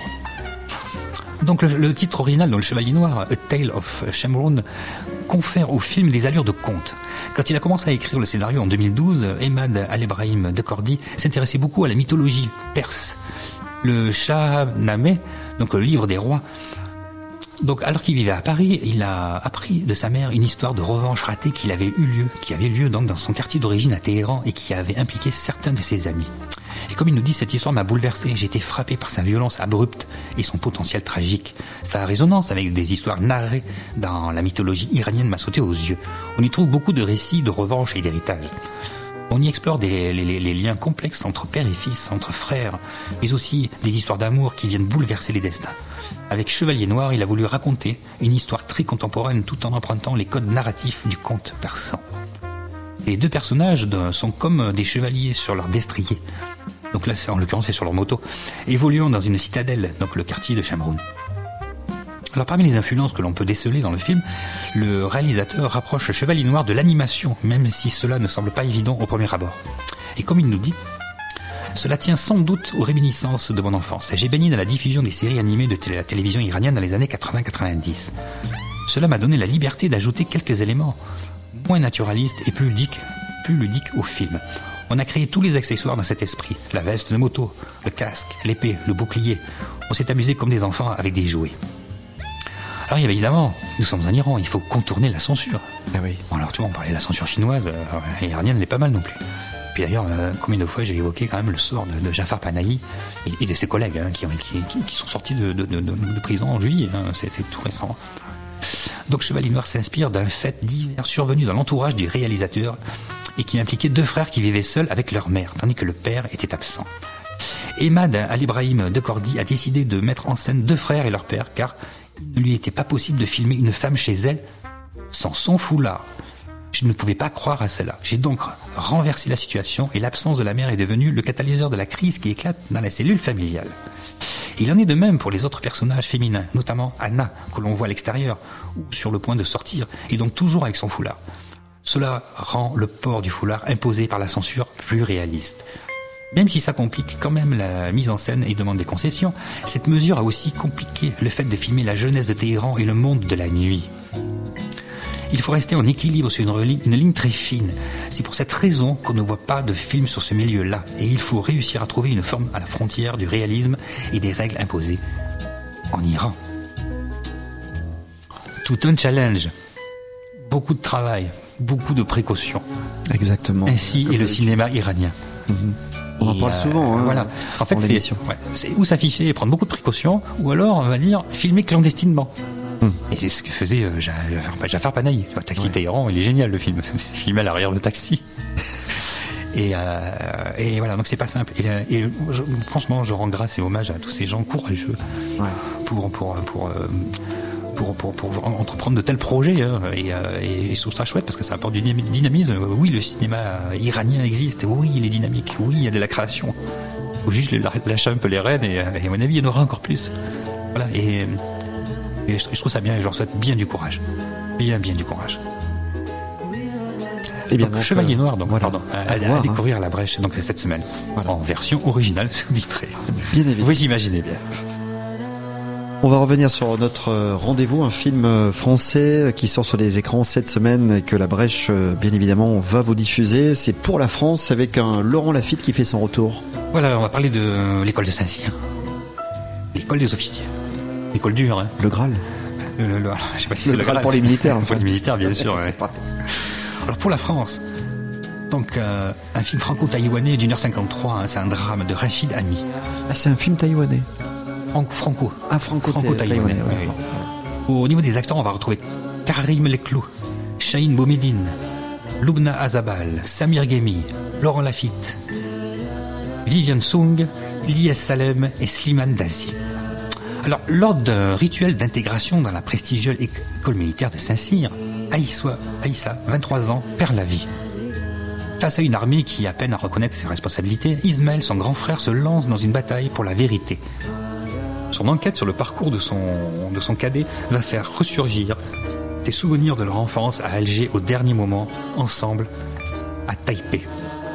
Donc le titre original, dans Le Chevalier Noir, A Tale of Shamroon, confère au film des allures de conte. Quand il a commencé à écrire le scénario en 2012, Emad Al-Ebrahim de Kordi s'intéressait beaucoup à la mythologie perse. Le Shahnameh, donc le livre des rois. Donc alors qu'il vivait à Paris, il a appris de sa mère une histoire de revanche ratée qui avait eu lieu donc dans son quartier d'origine à Téhéran et qui avait impliqué certains de ses amis. Et comme il nous dit, cette histoire m'a bouleversé. J'ai été frappé par sa violence abrupte et son potentiel tragique. Sa résonance avec des histoires narrées dans la mythologie iranienne m'a sauté aux yeux. On y trouve beaucoup de récits de revanche et d'héritage. On y explore les liens complexes entre père et fils, entre frères, mais aussi des histoires d'amour qui viennent bouleverser les destins. Avec Chevalier Noir, il a voulu raconter une histoire très contemporaine tout en empruntant les codes narratifs du conte persan. Ces deux personnages sont comme des chevaliers sur leur destrier. Donc là, en l'occurrence, c'est sur leur moto, évoluant dans une citadelle, donc le quartier de Shamroon. Alors parmi les influences que l'on peut déceler dans le film, le réalisateur rapproche le Chevalier Noir de l'animation, même si cela ne semble pas évident au premier abord. Et comme il nous dit, cela tient sans doute aux réminiscences de mon enfance. J'ai baigné dans la diffusion des séries animées de la télévision iranienne dans les années 80-90. Cela m'a donné la liberté d'ajouter quelques éléments moins naturalistes et plus ludiques au film. On a créé tous les accessoires dans cet esprit. La veste de moto, le casque, l'épée, le bouclier. On s'est amusé comme des enfants avec des jouets. Alors évidemment, nous sommes en Iran, il faut contourner la censure. Ah oui. Bon, alors tu vois, on parlait de la censure chinoise, l'iranienne n'est pas mal non plus. Puis d'ailleurs, combien de fois j'ai évoqué quand même le sort de Jafar Panahi et de ses collègues qui sont sortis de prison en juillet, c'est tout récent. Donc Chevalier Noir s'inspire d'un fait divers survenu dans l'entourage du réalisateur et qui impliquait deux frères qui vivaient seuls avec leur mère, tandis que le père était absent. Emad Al-Ebrahim de Kordi a décidé de mettre en scène deux frères et leur père, car il ne lui était pas possible de filmer une femme chez elle sans son foulard. Je ne pouvais pas croire à cela. J'ai donc renversé la situation et l'absence de la mère est devenue le catalyseur de la crise qui éclate dans la cellule familiale. Il en est de même pour les autres personnages féminins, notamment Anna, que l'on voit à l'extérieur, ou sur le point de sortir, et donc toujours avec son foulard. Cela rend le port du foulard imposé par la censure plus réaliste. Même si ça complique quand même la mise en scène et demande des concessions, cette mesure a aussi compliqué le fait de filmer la jeunesse de Téhéran et le monde de la nuit. Il faut rester en équilibre sur une ligne très fine. C'est pour cette raison qu'on ne voit pas de film sur ce milieu-là. Et il faut réussir à trouver une forme à la frontière du réalisme et des règles imposées en Iran. Tout un challenge. Beaucoup de travail, beaucoup de précautions. Exactement. Ainsi est le cinéma iranien. On en parle souvent. Voilà. En fait, c'est ou s'afficher et prendre beaucoup de précautions, ou alors, on va dire, filmer clandestinement. Et c'est ce que faisait Jafar Panahi. Taxi Téhéran, il est génial le film. C'est filmé à l'arrière de taxi. Et voilà, donc c'est pas simple. Franchement, je rends grâce et hommage à tous ces gens courageux pour entreprendre de tels projets. Et je trouve ça chouette parce que ça apporte du dynamisme. Oui, le cinéma iranien existe. Oui, il est dynamique. Oui, il y a de la création. Il faut juste lâcher un peu les rênes et à mon avis, il y en aura encore plus. Voilà. Et je trouve ça bien et je leur souhaite bien du courage. Bien du courage. Et bien, donc, Chevalier Noir, donc, voilà, à découvrir à la Brèche donc, cette semaine, en version originale sous-titrée. Bien évidemment. Vous imaginez bien. On va revenir sur notre rendez-vous, un film français qui sort sur les écrans cette semaine et que la Brèche, bien évidemment, va vous diffuser. C'est Pour la France avec un Laurent Lafitte qui fait son retour. Voilà, on va parler de l'école de Saint-Cyr. L'école des officiers. L'école dure, hein. Le Graal. Je sais pas si c'est le Graal pour les militaires. Pour les militaires, bien sûr. Ouais. Alors pour la France, donc un film franco-taïwanais d'1h53, c'est un drame de Rachid Ami. Ah, c'est un film taïwanais. Franco. Ah, franco-taïwanais. Ouais. Au niveau des acteurs, on va retrouver Karim Leclou, Chahine Boumedine, Loubna Azabal, Samir Ghemi, Laurent Lafitte, Viviane Sung, Lies Salem et Slimane Dazi. Alors, lors d'un rituel d'intégration dans la prestigieuse école militaire de Saint-Cyr, Aïssa, 23 ans, perd la vie. Face à une armée qui a peine à reconnaître ses responsabilités, Ismaël, son grand frère, se lance dans une bataille pour la vérité. Son enquête sur le parcours de son cadet va faire ressurgir ses souvenirs de leur enfance à Alger au dernier moment, ensemble, à Taipei.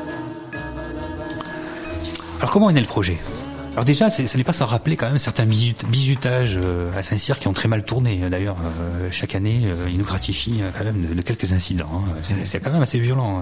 Alors comment est né le projet ? Alors déjà, ce n'est pas sans rappeler quand même certains bizutages à Saint-Cyr qui ont très mal tourné. D'ailleurs, chaque année, ils nous gratifient quand même de quelques incidents. C'est quand même assez violent,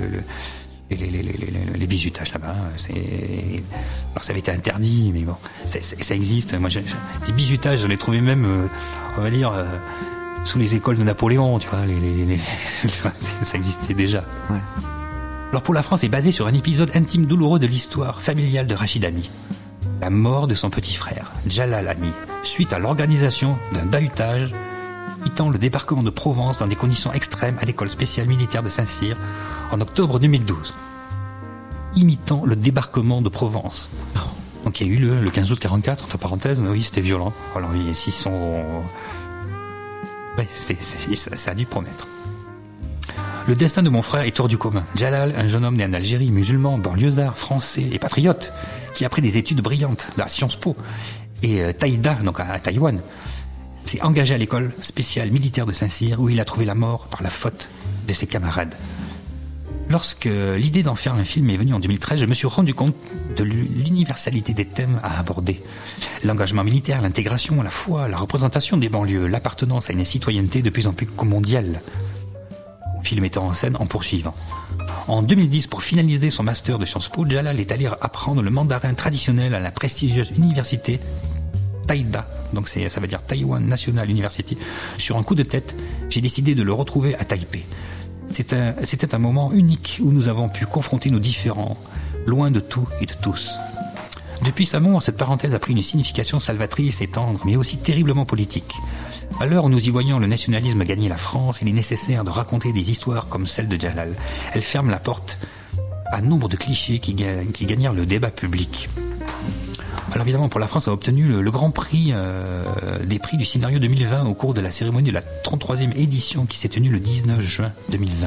les bizutages là-bas. Alors ça avait été interdit, mais bon, ça existe. Moi, des bizutages, j'en ai trouvé même, on va dire, sous les écoles de Napoléon, tu vois. Ça existait déjà. Ouais. Alors pour la France, est basé sur un épisode intime douloureux de l'histoire familiale de Rachid Ami. La mort de son petit frère, Jalal Ami, suite à l'organisation d'un bahutage imitant le débarquement de Provence dans des conditions extrêmes à l'école spéciale militaire de Saint-Cyr en octobre 2012. Imitant le débarquement de Provence. Donc il y a eu le 15 août 44, entre parenthèses, oui, c'était violent. Alors s'ils sont... Ouais, ça a dû promettre. Le destin de mon frère est hors du commun. Jalal, un jeune homme né en Algérie, musulman, banlieusard, français et patriote, qui après des études brillantes à Sciences Po et Taïda, donc à Taïwan, s'est engagé à l'école spéciale militaire de Saint-Cyr où il a trouvé la mort par la faute de ses camarades. Lorsque l'idée d'en faire un film est venue en 2013, je me suis rendu compte de l'universalité des thèmes à aborder. L'engagement militaire, l'intégration, la foi, la représentation des banlieues, l'appartenance à une citoyenneté de plus en plus mondiale. Film mettant en scène en poursuivant. En 2010, pour finaliser son master de Sciences Po, Jalal est allé apprendre le mandarin traditionnel à la prestigieuse université Taïda, donc ça veut dire Taiwan National University. Sur un coup de tête, j'ai décidé de le retrouver à Taipei. C'était un moment unique où nous avons pu confronter nos différends, loin de tout et de tous. Depuis sa mort, cette parenthèse a pris une signification salvatrice et tendre, mais aussi terriblement politique. À l'heure où nous y voyons le nationalisme gagner la France, il est nécessaire de raconter des histoires comme celle de Jalal. Elle ferme la porte à nombre de clichés qui gagnèrent le débat public. Alors évidemment, pour la France, a obtenu le grand prix des prix du scénario 2020 au cours de la cérémonie de la 33e édition qui s'est tenue le 19 juin 2020.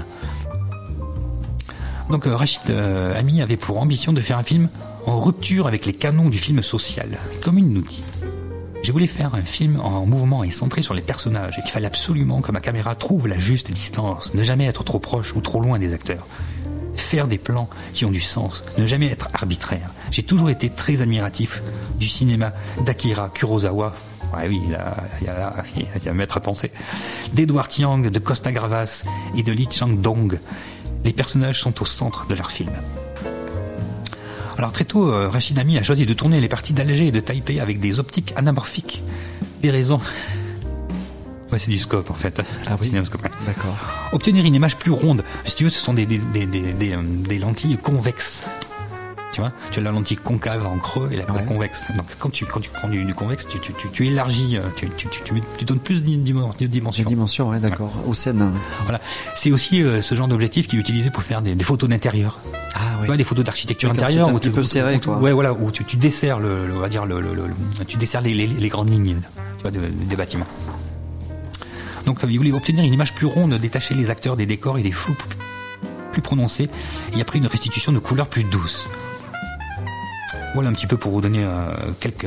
Donc Rachid Ami avait pour ambition de faire un film en rupture avec les canons du film social. Comme il nous dit, je voulais faire un film en mouvement et centré sur les personnages. Il fallait absolument que ma caméra trouve la juste distance, ne jamais être trop proche ou trop loin des acteurs. Faire des plans qui ont du sens, ne jamais être arbitraire. J'ai toujours été très admiratif du cinéma d'Akira Kurosawa. Ouais, oui, il y a un maître à penser. D'Edward Yang, de Costa Gavras et de Lee Chang-dong. Les personnages sont au centre de leur film. Alors très tôt, Rachid Ami a choisi de tourner les parties d'Alger et de Taipei avec des optiques anamorphiques. Les raisons... Ouais, c'est du scope en fait. Ah oui, cinémascope. D'accord. Obtenir une image plus ronde. Si tu veux, ce sont des lentilles convexes. Tu vois, tu as la lentille concave en creux et la convexe. Donc quand tu prends du convexe, tu élargis, tu donnes plus de dimensions. De dimensions, ouais, d'accord. Ouais. Aux scènes. Voilà. C'est aussi ce genre d'objectif qui est utilisé pour faire des photos d'intérieur. Ah oui. Tu vois, des photos d'architecture intérieure où tu peux serrer, quoi. Ouais, voilà, où tu desserres on va dire tu desserres les grandes lignes, tu vois, des bâtiments. Donc il voulait obtenir une image plus ronde, détacher les acteurs des décors et des flous plus prononcés, et après une restitution de couleurs plus douces. Voilà un petit peu pour vous donner quelques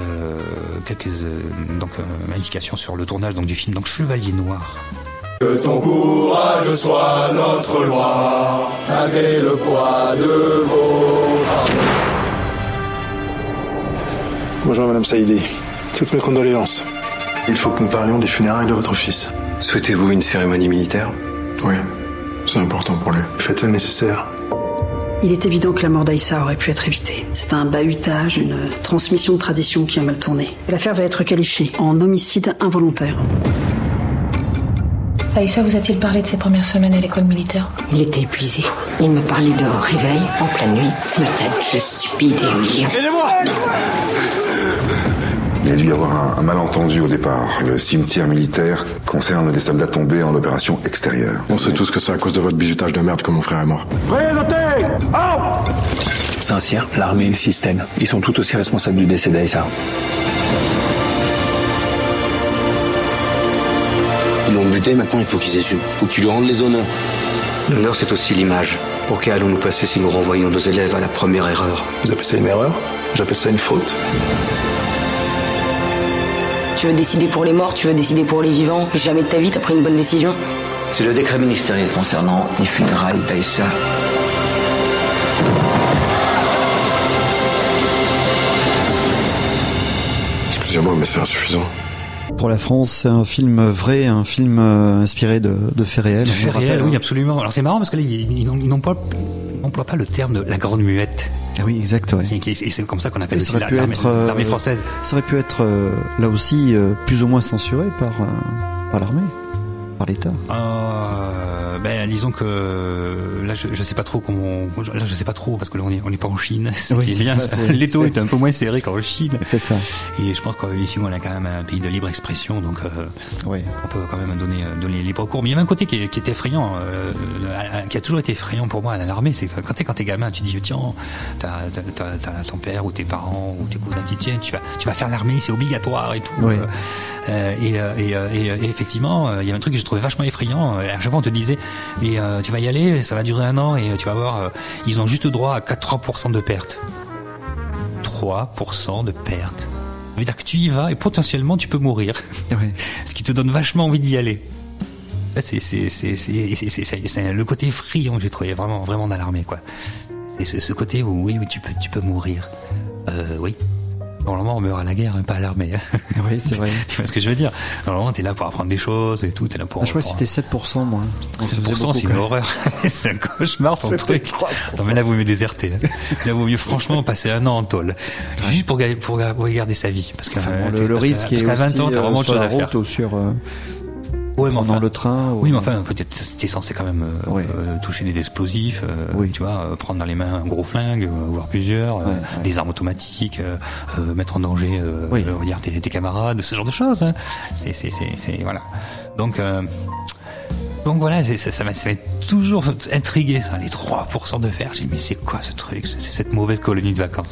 indications sur le tournage du film Chevalier Noir. Que ton courage soit notre loi, malgré le poids de vos fardeaux. Bonjour Madame Saïdi, toutes mes condoléances. Il faut que nous parlions des funérailles de votre fils. Souhaitez-vous une cérémonie militaire ? Oui, c'est important pour lui. Faites le nécessaire. Il est évident que la mort d'Aïssa aurait pu être évitée. C'est un bahutage, une transmission de tradition qui a mal tourné. L'affaire va être qualifiée en homicide involontaire. Aïssa vous a-t-il parlé de ses premières semaines à l'école militaire ? Il était épuisé. Il me parlait de réveil en pleine nuit. Peut-être juste stupide et humiliant. Aidez-moi ! Il y a dû y avoir un malentendu au départ. Le cimetière militaire concerne les soldats tombés en opération extérieure. On sait tous que c'est à cause de votre bizutage de merde que mon frère est mort. Présentez ! Saint-Cyr, l'armée et le système. Ils sont tout aussi responsables du décès d'Aïssa. Ils l'ont buté, maintenant il faut qu'ils assument. Faut qu'ils lui rendent les honneurs. L'honneur, c'est aussi l'image. Pour quel allons-nous passer si nous renvoyons nos élèves à la première erreur? Vous appelez ça une erreur? J'appelle ça une faute. Tu veux décider pour les morts, tu veux décider pour les vivants. Jamais de ta vie t'as pris une bonne décision. C'est le décret ministériel concernant les funérailles d'Aïssa. Excusez-moi, mais c'est insuffisant. Pour la France, c'est un film vrai, un film inspiré de faits réels. De faits réels, oui, absolument. Alors c'est marrant parce que là, ils n'emploient pas le terme de la grande muette. Ah oui, exact, ouais. Et c'est comme ça qu'on appelle aussi l'armée française. Ça aurait pu être, là aussi, plus ou moins censuré par l'armée, par l'État. Disons que là, je sais pas trop je sais pas trop parce que là, on est pas en Chine. Oui, c'est bien. L'étau est un peu moins serré qu'en Chine. C'est ça. Et je pense qu'ici, on a quand même un pays de libre expression, donc on peut quand même donner libre cours. Mais il y avait un côté qui est effrayant, qui a toujours été effrayant pour moi à l'armée, c'est que quand t'es gamin, tu dis tiens, t'as ton père ou tes parents ou tes cousins qui tiennent, tu vas faire l'armée, c'est obligatoire et tout. Oui. Et effectivement, il y a un truc que je trouvais vachement effrayant. À chaque fois, on te disait, tu vas y aller, ça va durer 1 an, et tu vas voir, ils ont juste droit à 3% de pertes. 3% de pertes. Ça veut dire que tu y vas et potentiellement tu peux mourir. Oui. Ce qui te donne vachement envie d'y aller. C'est le côté effrayant que j'ai trouvé vraiment dans l'armée, quoi. C'est ce côté où oui, tu peux mourir. Oui. Normalement, on meurt à la guerre, pas à l'armée. Oui, c'est vrai. Tu vois ce que je veux dire? Normalement, t'es là pour apprendre des choses et tout, t'es là pour... je crois que c'était 7%, moi. 7%, c'est une horreur. C'est un cauchemar, ton truc. Non, mais là, vous mieux déserter. Là, vaut mieux franchement passer 1 an en tôle. Juste pour garder sa vie. Parce que le risque est aussi 20 ans, t'as vraiment autre chose à faire. Ou sur... Ouais, mais dans le train. Oui, mais enfin, t'es censé quand même toucher des explosifs, tu vois, prendre dans les mains un gros flingue, voire plusieurs, des armes automatiques, mettre en danger, on va dire tes camarades, ce genre de choses. Hein. C'est voilà. Donc voilà, ça m'a toujours intrigué, ça, les 3% de fer. J'ai dit mais c'est quoi ce truc? C'est cette mauvaise colonie de vacances.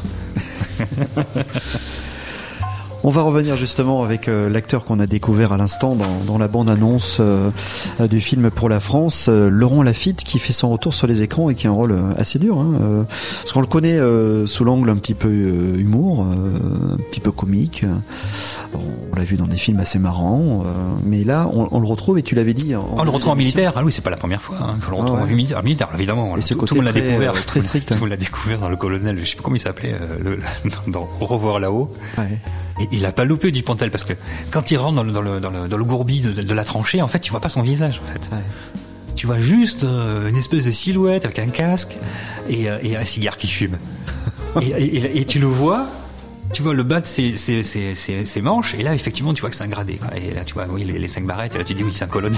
On va revenir justement avec l'acteur qu'on a découvert à l'instant dans la bande-annonce du film Pour la France, Laurent Lafitte, qui fait son retour sur les écrans et qui a un rôle assez dur. Parce qu'on le connaît sous l'angle un petit peu humour, un petit peu comique. On l'a vu dans des films assez marrants. Mais là, on le retrouve, et tu l'avais dit... On le retrouve en militaire. Ah oui, c'est pas la première fois. On le retrouve en militaire, évidemment. Et ce côté tout le monde l'a découvert. Très strict. Tout le monde l'a découvert dans Le Colonel. Je sais pas comment il s'appelait, dans Au revoir là-haut. Ouais. Et il a pas loupé Dupontel, parce que quand il rentre dans le gourbi de la tranchée, en fait, tu vois pas son visage, en fait. Ouais. Tu vois juste une espèce de silhouette avec un casque et un cigare qui fume. et tu le vois, tu vois le bas de ses manches, et là, effectivement, tu vois que c'est un gradé, quoi. Et là, tu vois, oui, les 5 barrettes, et là, tu dis, oui, c'est un colonel.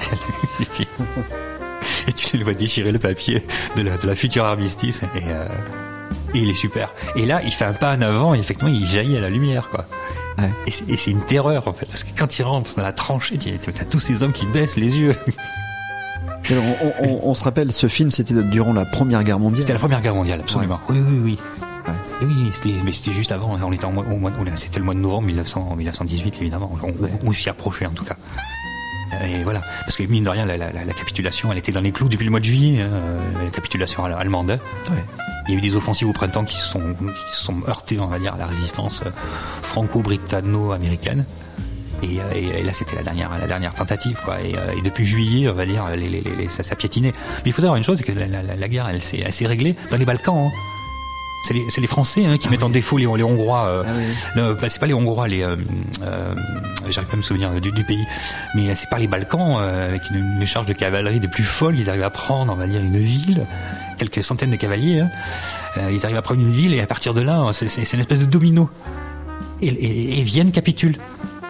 Et tu le vois déchirer le papier de la future armistice, et il est super. Et là, il fait un pas en avant, et effectivement, il jaillit à la lumière, quoi. Ouais. Et c'est une terreur, en fait, parce que quand il rentre dans la tranchée, t'as tous ces hommes qui baissent les yeux. Alors, on se rappelle, ce film, c'était durant la Première Guerre mondiale. C'était la Première Guerre mondiale, absolument. Ouais. Oui. Ouais. Et oui, c'était juste avant. On était c'était le mois de novembre 1918, évidemment. On s'y approchait, en tout cas. Et voilà, parce que mine de rien, la capitulation, elle était dans les clous depuis le mois de juillet, la capitulation allemande. Ouais. Il y a eu des offensives au printemps qui se sont heurtées, on va dire, à la résistance franco-britanno-américaine. Et là, c'était la dernière tentative, quoi. Et depuis juillet, on va dire, ça piétinait. Mais il faut savoir une chose, c'est que la guerre, elle s'est réglée dans les Balkans. Hein. C'est les Français qui mettent en défaut les Hongrois. C'est pas les Hongrois, j'arrive pas à me souvenir du pays, mais c'est pas les Balkans avec une charge de cavalerie des plus folles. Ils arrivent à prendre, on va dire, une ville, quelques centaines de cavaliers. Ils arrivent à prendre une ville, et à partir de là, c'est une espèce de domino. Et Vienne capitule.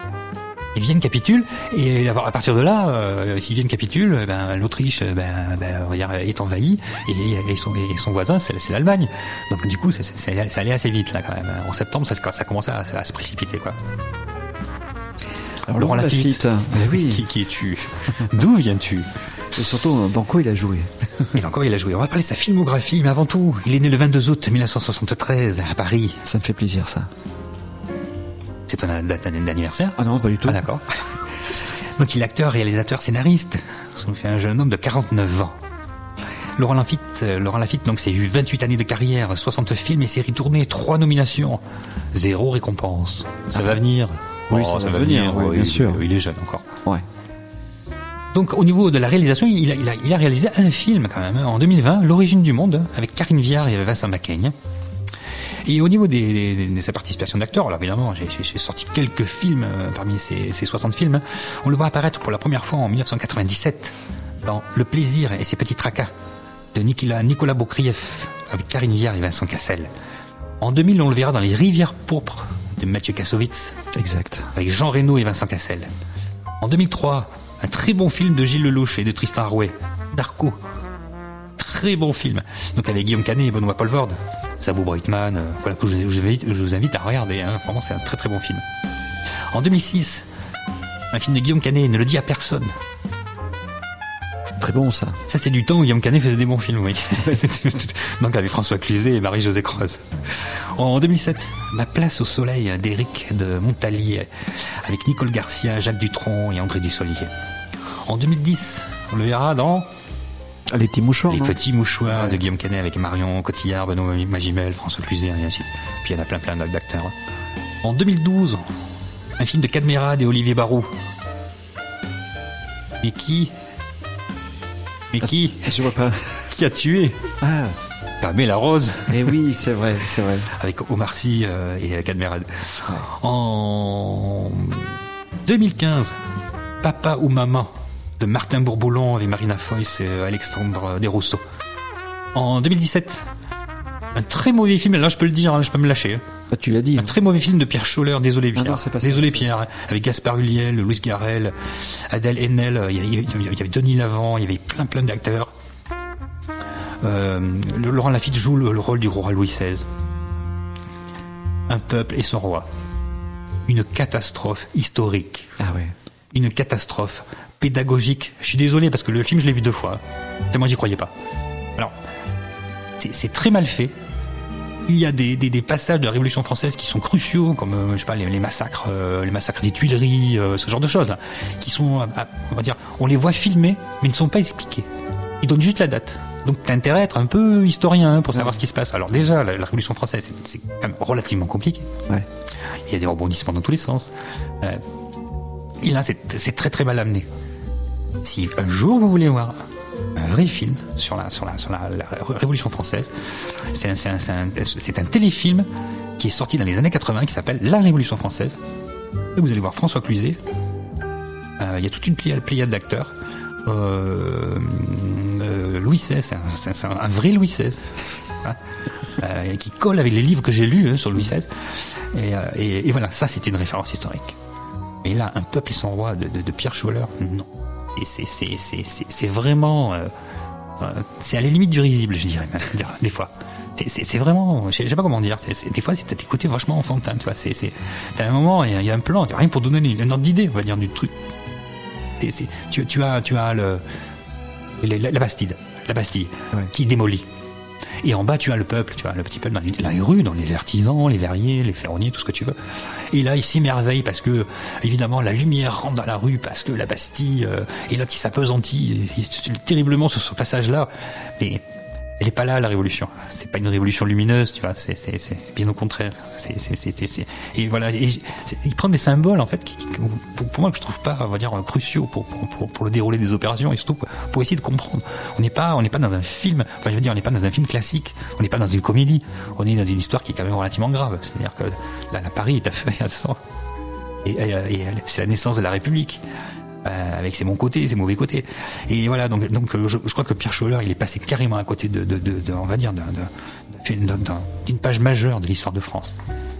Et à partir de là, si Vienne capitule, l'Autriche, on va dire, est envahie, et son voisin, c'est l'Allemagne. Donc du coup, ça allait assez vite, là, quand même. En septembre, ça commençait à se précipiter, quoi. Alors, Laurent Lafitte, oui. Qui es-tu? D'où viens-tu? Et surtout, dans quoi il a joué? Et dans quoi il a joué? On va parler de sa filmographie, mais avant tout, il est né le 22 août 1973 à Paris. Ça me fait plaisir, ça. C'est ton date d'anniversaire? Ah non, pas du tout. Ah d'accord. Donc il est acteur, réalisateur, scénariste. Ça nous fait un jeune homme de 49 ans. Laurent Lafitte, donc, c'est eu 28 années de carrière, 60 films et séries tournées, 3 nominations, 0 récompense. Ça va venir. Oui, ça va venir, bien sûr. Il est jeune encore. Ouais. Donc, au niveau de la réalisation, il a réalisé un film, quand même, en 2020, L'origine du monde, avec Karine Viard et Vincent Macaigne. Et au niveau de sa participation d'acteur, alors évidemment, j'ai sorti quelques films parmi ces 60 films. On le voit apparaître pour la première fois en 1997 dans Le plaisir et ses petits tracas de Nicolas Boukrieff avec Karine Viard et Vincent Cassel. En 2000, on le verra dans Les rivières pourpres de Mathieu Kassovitz. Exact. Avec Jean Reno et Vincent Cassel. En 2003, un très bon film de Gilles Lelouch et de Tristan Arouet, Darko. Très bon film. Donc avec Guillaume Canet et Benoît Poelvoorde. Sabou Breitman, voilà, que je vous invite à regarder, hein. Vraiment, c'est un très très bon film. En 2006, un film de Guillaume Canet, Ne le dis à personne. Très bon, ça. Ça, c'est du temps où Guillaume Canet faisait des bons films, oui. Donc avec François Cluzet et Marie-Josée Croze. En 2007, Ma place au soleil d'Éric de Montalier, avec Nicole Garcia, Jacques Dutronc et André Dussolier. En 2010, on le verra dans... Les petits mouchoirs. Les petits mouchoirs de Guillaume Canet avec Marion Cotillard, Benoît Magimel, François Cluzet, et ainsi de suite. Puis il y en a plein d'acteurs. En 2012, un film de Cadmerade et Olivier Barou. Mais qui Je vois pas. Qui a tué Pamela Rose. Eh oui, c'est vrai. Avec Omar Sy et Cadmerade. Ouais. En 2015, Papa ou Maman de Martin Bourboulon avec Marina Foïs et Alexandre Desrousseaux. En 2017, un très mauvais film, là je peux le dire, hein, je peux me lâcher. Ah, tu l'as dit. Un très mauvais film de Pierre Scholler, Désolé Pierre. Ah non, c'est pas Désolé ça, Pierre, avec Gaspard Ulliel, Louis Garrel, Adèle Haenel, il y avait Denis Lavant, il y avait plein d'acteurs. Laurent Lafitte joue le rôle du roi Louis XVI. Un peuple et son roi. Une catastrophe historique. Ah ouais. Une catastrophe pédagogique. Je suis désolé parce que le film je l'ai vu 2 fois. Tellement j'y croyais pas. Alors, c'est très mal fait. Il y a des passages de la Révolution française qui sont cruciaux, comme je sais pas, les massacres des Tuileries, ce genre de choses là, qui sont, on va dire, on les voit filmés, mais ils ne sont pas expliqués. Ils donnent juste la date. Donc t'as intérêt à être un peu historien pour savoir ce qui se passe. Alors déjà, la Révolution française, c'est quand même relativement compliqué. Ouais. Il y a des rebondissements dans tous les sens. Et là, c'est très très mal amené. Si un jour vous voulez voir un vrai film sur la Révolution française, c'est un téléfilm qui est sorti dans les années 80 qui s'appelle La Révolution française. Et vous allez voir François Cluzet. Il y a toute une pléiade d'acteurs. Louis XVI, c'est un vrai Louis XVI. Qui colle avec les livres que j'ai lus sur Louis XVI. Et voilà, ça c'était une référence historique. Mais là, Un peuple et son roi de Pierre Scholler, non. C'est vraiment... c'est à la limite du risible, je dirais même, des fois. C'est vraiment... Je sais pas comment dire. Des fois, c'est des côtés vachement enfantins, tu vois. T'as un moment, il y a un plan, rien pour donner un ordre d'idée, on va dire, du truc. Tu as la Bastille, ouais, qui démolit. Et en bas, tu as le peuple, tu as le petit peuple dans les rues, dans les artisans, les verriers, les ferronniers, tout ce que tu veux. Et là, il s'émerveille parce que, évidemment, la lumière rentre dans la rue parce que la Bastille, et là, qui s'appesantit terriblement sur ce passage-là. Mais elle est pas là, la révolution. C'est pas une révolution lumineuse, tu vois. C'est bien au contraire. Et voilà. Il prend des symboles, en fait, qui pour moi, que je trouve pas, on va dire, cruciaux pour le déroulé des opérations et surtout pour essayer de comprendre. On n'est pas dans un film, enfin, je veux dire, on n'est pas dans un film classique. On n'est pas dans une comédie. On est dans une histoire qui est quand même relativement grave. C'est-à-dire que là, Paris est à feu et à sang. Et c'est la naissance de la République. Avec ses bons côtés, ses mauvais côtés. Et voilà, donc je crois que Pierre Scholler, il est passé carrément à côté on va dire, d'une page majeure de l'histoire de France.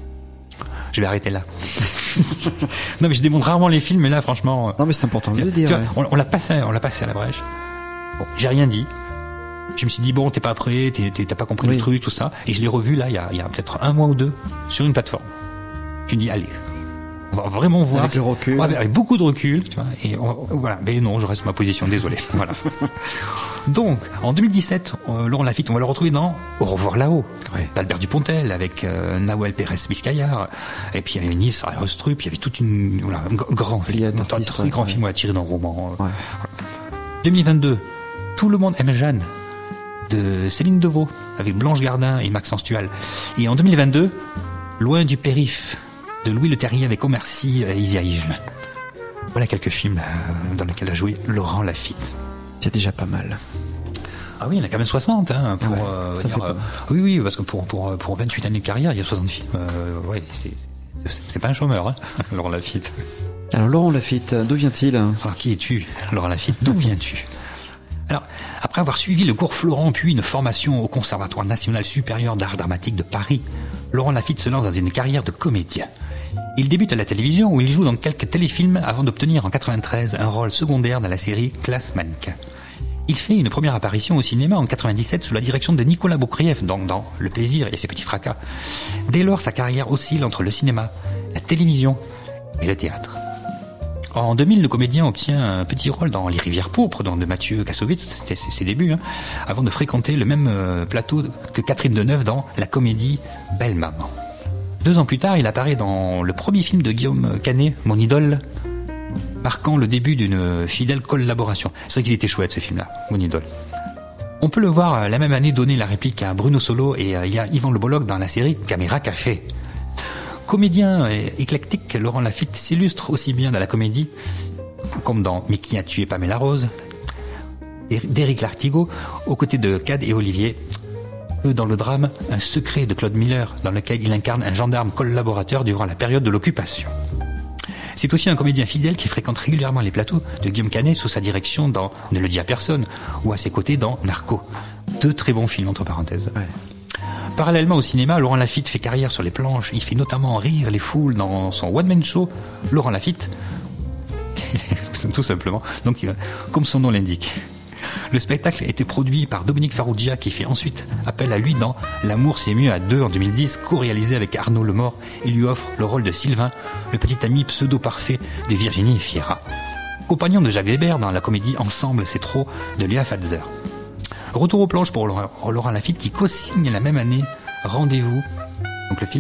Je vais arrêter là. Non, mais je démontre rarement les films, mais là, franchement. Non, mais c'est important de le dire. Vois, on l'a passé à la brèche. Bon, j'ai rien dit. Je me suis dit, bon, t'es pas prêt, t'as pas compris le truc, tout ça. Et je l'ai revu, là, il y a peut-être 1 mois ou 2, sur une plateforme. Je me dis, allez. On va vraiment voir. Avec le recul. Avec beaucoup de recul, tu vois. Et voilà. Mais non, je reste ma position, désolé. Voilà. Donc, en 2017, Laurent Lafitte, on va le retrouver dans Au revoir là-haut, d'Albert Dupontel, avec Nawel Pérez-Biscayar. Et puis il y avait Nils Restrup, il y avait toute un grand film, un très grand film tiré d'un roman. Ouais. 2022, Tout le monde aime Jeanne, de Céline Deveau, avec Blanche Gardin et Maxence Tual. Et en 2022, Loin du périph', de Louis Leterrier avec Omar Sy et Isia Higelin. Voilà quelques films dans lesquels a joué Laurent Lafitte. C'est déjà pas mal. Ah oui, il y en a quand même 60. Hein, pour, ça fait pas mal. Oui, parce que pour 28 années de carrière, il y a 60 films. Ouais, c'est pas un chômeur, hein, Laurent Lafitte. Alors Laurent Lafitte, d'où vient-il ? Alors qui es-tu, Laurent Lafitte ? D'où viens-tu ? Alors, après avoir suivi le cours Florent puis une formation au Conservatoire national supérieur d'art dramatique de Paris, Laurent Lafitte se lance dans une carrière de comédien. Il débute à la télévision où il joue dans quelques téléfilms avant d'obtenir en 93 un rôle secondaire dans la série Classe Mannequin. Il fait une première apparition au cinéma en 97 sous la direction de Nicolas Boukrieff, donc dans Le Plaisir et ses petits fracas. Dès lors, sa carrière oscille entre le cinéma, la télévision et le théâtre. En 2000, le comédien obtient un petit rôle dans Les Rivières pourpres de Mathieu Kassovitz, c'était ses débuts, avant de fréquenter le même plateau que Catherine Deneuve dans la comédie Belle Maman. 2 ans plus tard, il apparaît dans le premier film de Guillaume Canet, Mon idole, marquant le début d'une fidèle collaboration. C'est vrai qu'il était chouette ce film-là, Mon idole. On peut le voir la même année donner la réplique à Bruno Solo et à Yvan Le Bolloc dans la série Caméra Café. Comédien éclectique, Laurent Lafitte s'illustre aussi bien dans la comédie, comme dans Mais qui a tué Pamela Rose, d'Éric Lartigot, aux côtés de Cad et Olivier, que dans le drame Un secret de Claude Miller, dans lequel il incarne un gendarme collaborateur durant la période de l'occupation. C'est aussi un comédien fidèle qui fréquente régulièrement les plateaux de Guillaume Canet sous sa direction dans Ne le dis à personne, ou à ses côtés dans Narco. 2 très bons films, entre parenthèses. Ouais. Parallèlement au cinéma, Laurent Lafitte fait carrière sur les planches. Il fait notamment rire les foules dans son one-man show, Laurent Lafitte, tout simplement, donc comme son nom l'indique. Le spectacle a été produit par Dominique Farrugia, qui fait ensuite appel à lui dans L'amour c'est mieux à 2 en 2010, co-réalisé avec Arnaud Lemort. Il lui offre le rôle de Sylvain, le petit ami pseudo-parfait de Virginie Fira. Compagnon de Jacques Weber dans la comédie Ensemble c'est trop de Léa Fatzer. Retour aux planches pour Laurent Lafitte qui co-signe la même année Rendez-vous, donc le film,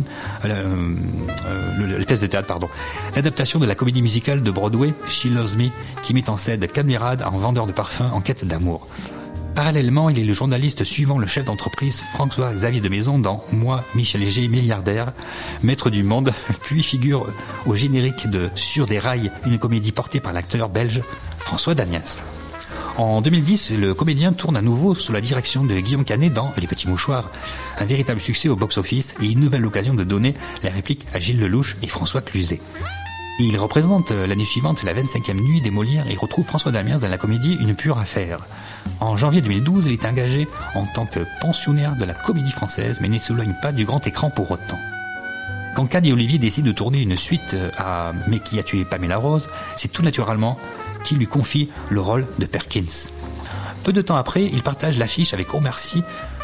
la pièce de théâtre, l'adaptation de la comédie musicale de Broadway, She Loves Me, qui met en scène Cadmerade, un vendeur de parfums en quête d'amour. Parallèlement, il est le journaliste suivant le chef d'entreprise François-Xavier de Maison dans Moi, Michel G, milliardaire, maître du monde, puis figure au générique de Sur des rails, une comédie portée par l'acteur belge François Damiens. En 2010, le comédien tourne à nouveau sous la direction de Guillaume Canet dans Les Petits Mouchoirs, un véritable succès au box-office et une nouvelle occasion de donner la réplique à Gilles Lelouch et François Cluzet. Il représente l'année suivante la 25e nuit des Molières et retrouve François Damiens dans la comédie Une pure affaire. En janvier 2012, il est engagé en tant que pensionnaire de la comédie française, mais ne s'éloigne pas du grand écran pour autant. Quand Cad et Olivier décident de tourner une suite à Mais qui a tué Pamela Rose, c'est tout naturellement qui lui confie le rôle de Perkins. Peu de temps après, il partage l'affiche avec Omar Sy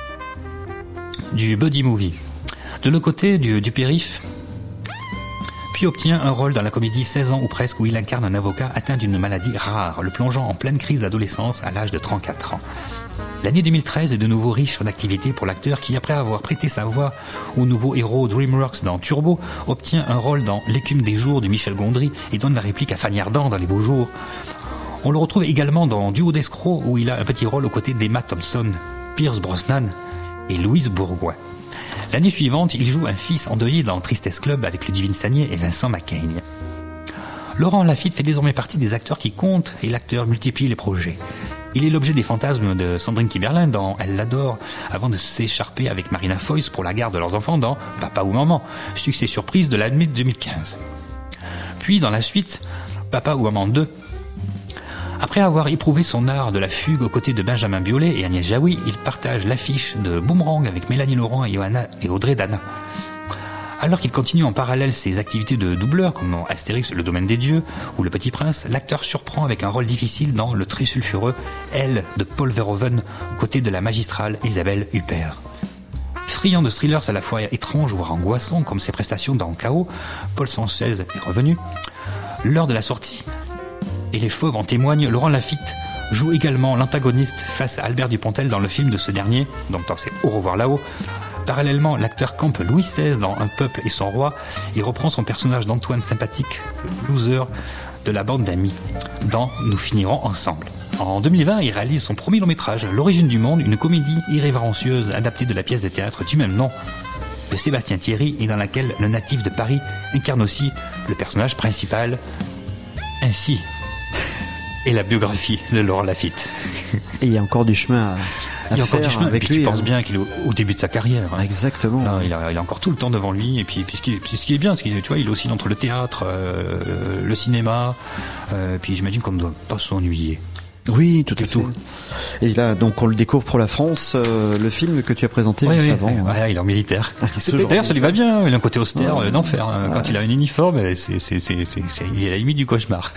du Buddy Movie. De l'autre côté du périph', puis obtient un rôle dans la comédie 16 ans ou presque où il incarne un avocat atteint d'une maladie rare, le plongeant en pleine crise d'adolescence à l'âge de 34 ans. L'année 2013 est de nouveau riche en activités pour l'acteur qui, après avoir prêté sa voix au nouveau héros DreamWorks dans Turbo, obtient un rôle dans L'écume des jours de Michel Gondry et donne la réplique à Fanny Ardant dans Les Beaux Jours. On le retrouve également dans Duo d'escrocs où il a un petit rôle aux côtés d'Emma Thompson, Pierce Brosnan et Louise Bourgoin. L'année suivante, il joue un fils endeuillé dans Tristesse Club avec Ludivine Sagnier et Vincent Macaigne. Laurent Lafitte fait désormais partie des acteurs qui comptent et l'acteur multiplie les projets. Il est l'objet des fantasmes de Sandrine Kiberlin dans Elle l'adore, avant de s'écharper avec Marina Foïs pour la garde de leurs enfants dans Papa ou Maman, succès surprise de l'année 2015. Puis dans la suite, Papa ou Maman 2. Après avoir éprouvé son art de la fugue aux côtés de Benjamin Biolay et Agnès Jaoui, il partage l'affiche de Boomerang avec Mélanie Laurent et Audrey Dana. Alors qu'il continue en parallèle ses activités de doubleur, comme dans Astérix, Le Domaine des Dieux ou Le Petit Prince, l'acteur surprend avec un rôle difficile dans le très sulfureux Elle de Paul Verhoeven, aux côtés de la magistrale Isabelle Huppert. Friand de thrillers à la fois étranges voire angoissants, comme ses prestations dans Chaos, Paul Sanchez est revenu. L'heure de la sortie et les fauves en témoignent, Laurent Lafitte joue également l'antagoniste face à Albert Dupontel dans le film de ce dernier, donc c'est Au revoir là-haut. Parallèlement, l'acteur campe Louis XVI dans Un peuple et son roi et reprend son personnage d'Antoine sympathique, loser de la bande d'amis, dans Nous finirons ensemble. En 2020, il réalise son premier long métrage, L'origine du monde, une comédie irrévérencieuse adaptée de la pièce de théâtre du même nom de Sébastien Thierry et dans laquelle le natif de Paris incarne aussi le personnage principal. Ainsi est la biographie de Laurent Lafitte. Et il y a encore du chemin à faire avec lui. Tu penses bien qu'il est au début de sa carrière. Exactement. Là, il a encore tout le temps devant lui. Et puis ce qui est bien, tu vois, il oscille entre le théâtre, le cinéma. Puis j'imagine qu'on ne doit pas s'ennuyer. Oui, tout à fait. Et là, donc, on le découvre pour la France, le film que tu as présenté juste avant. Ouais, il est en militaire. D'ailleurs, ça lui va bien. Il a un côté austère d'enfer. Quand il a un uniforme, il est à la limite du cauchemar.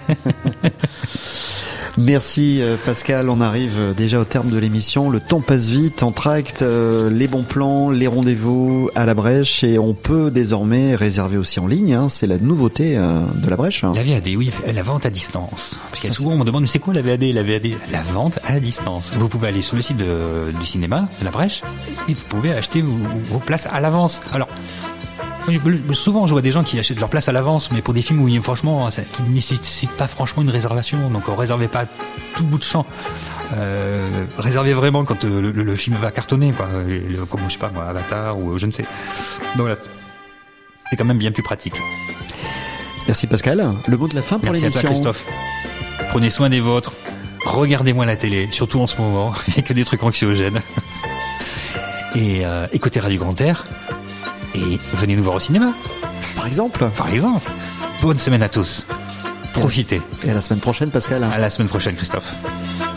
Merci Pascal, on arrive déjà au terme de l'émission. Le temps passe vite, Entr'acte, les bons plans, les rendez-vous à la Brèche, et on peut désormais réserver aussi en ligne, hein, c'est la nouveauté de la Brèche. La VAD, oui, la vente à distance. Parce que souvent on me demande, mais c'est quoi la VAD? La VAD, la vente à distance. Vous pouvez aller sur le site du cinéma de la Brèche et vous pouvez acheter vos places à l'avance. Alors, souvent je vois des gens qui achètent leur place à l'avance, mais pour des films où franchement qui ne nécessitent pas franchement une réservation, donc réservez pas tout bout de champ, réservez vraiment quand le film va cartonner, quoi, comme je sais pas moi, Avatar ou je ne sais. Donc là, c'est quand même bien plus pratique. Merci Pascal, le mot de la fin pour l'émission. Merci à toi Christophe, prenez soin des vôtres, regardez moins la télé, surtout en ce moment, il n'y a que des trucs anxiogènes, et écoutez Radio Grand Air. Et venez nous voir au cinéma. Par exemple. Bonne semaine à tous. Profitez. Et à la semaine prochaine, Pascal. À la semaine prochaine, Christophe.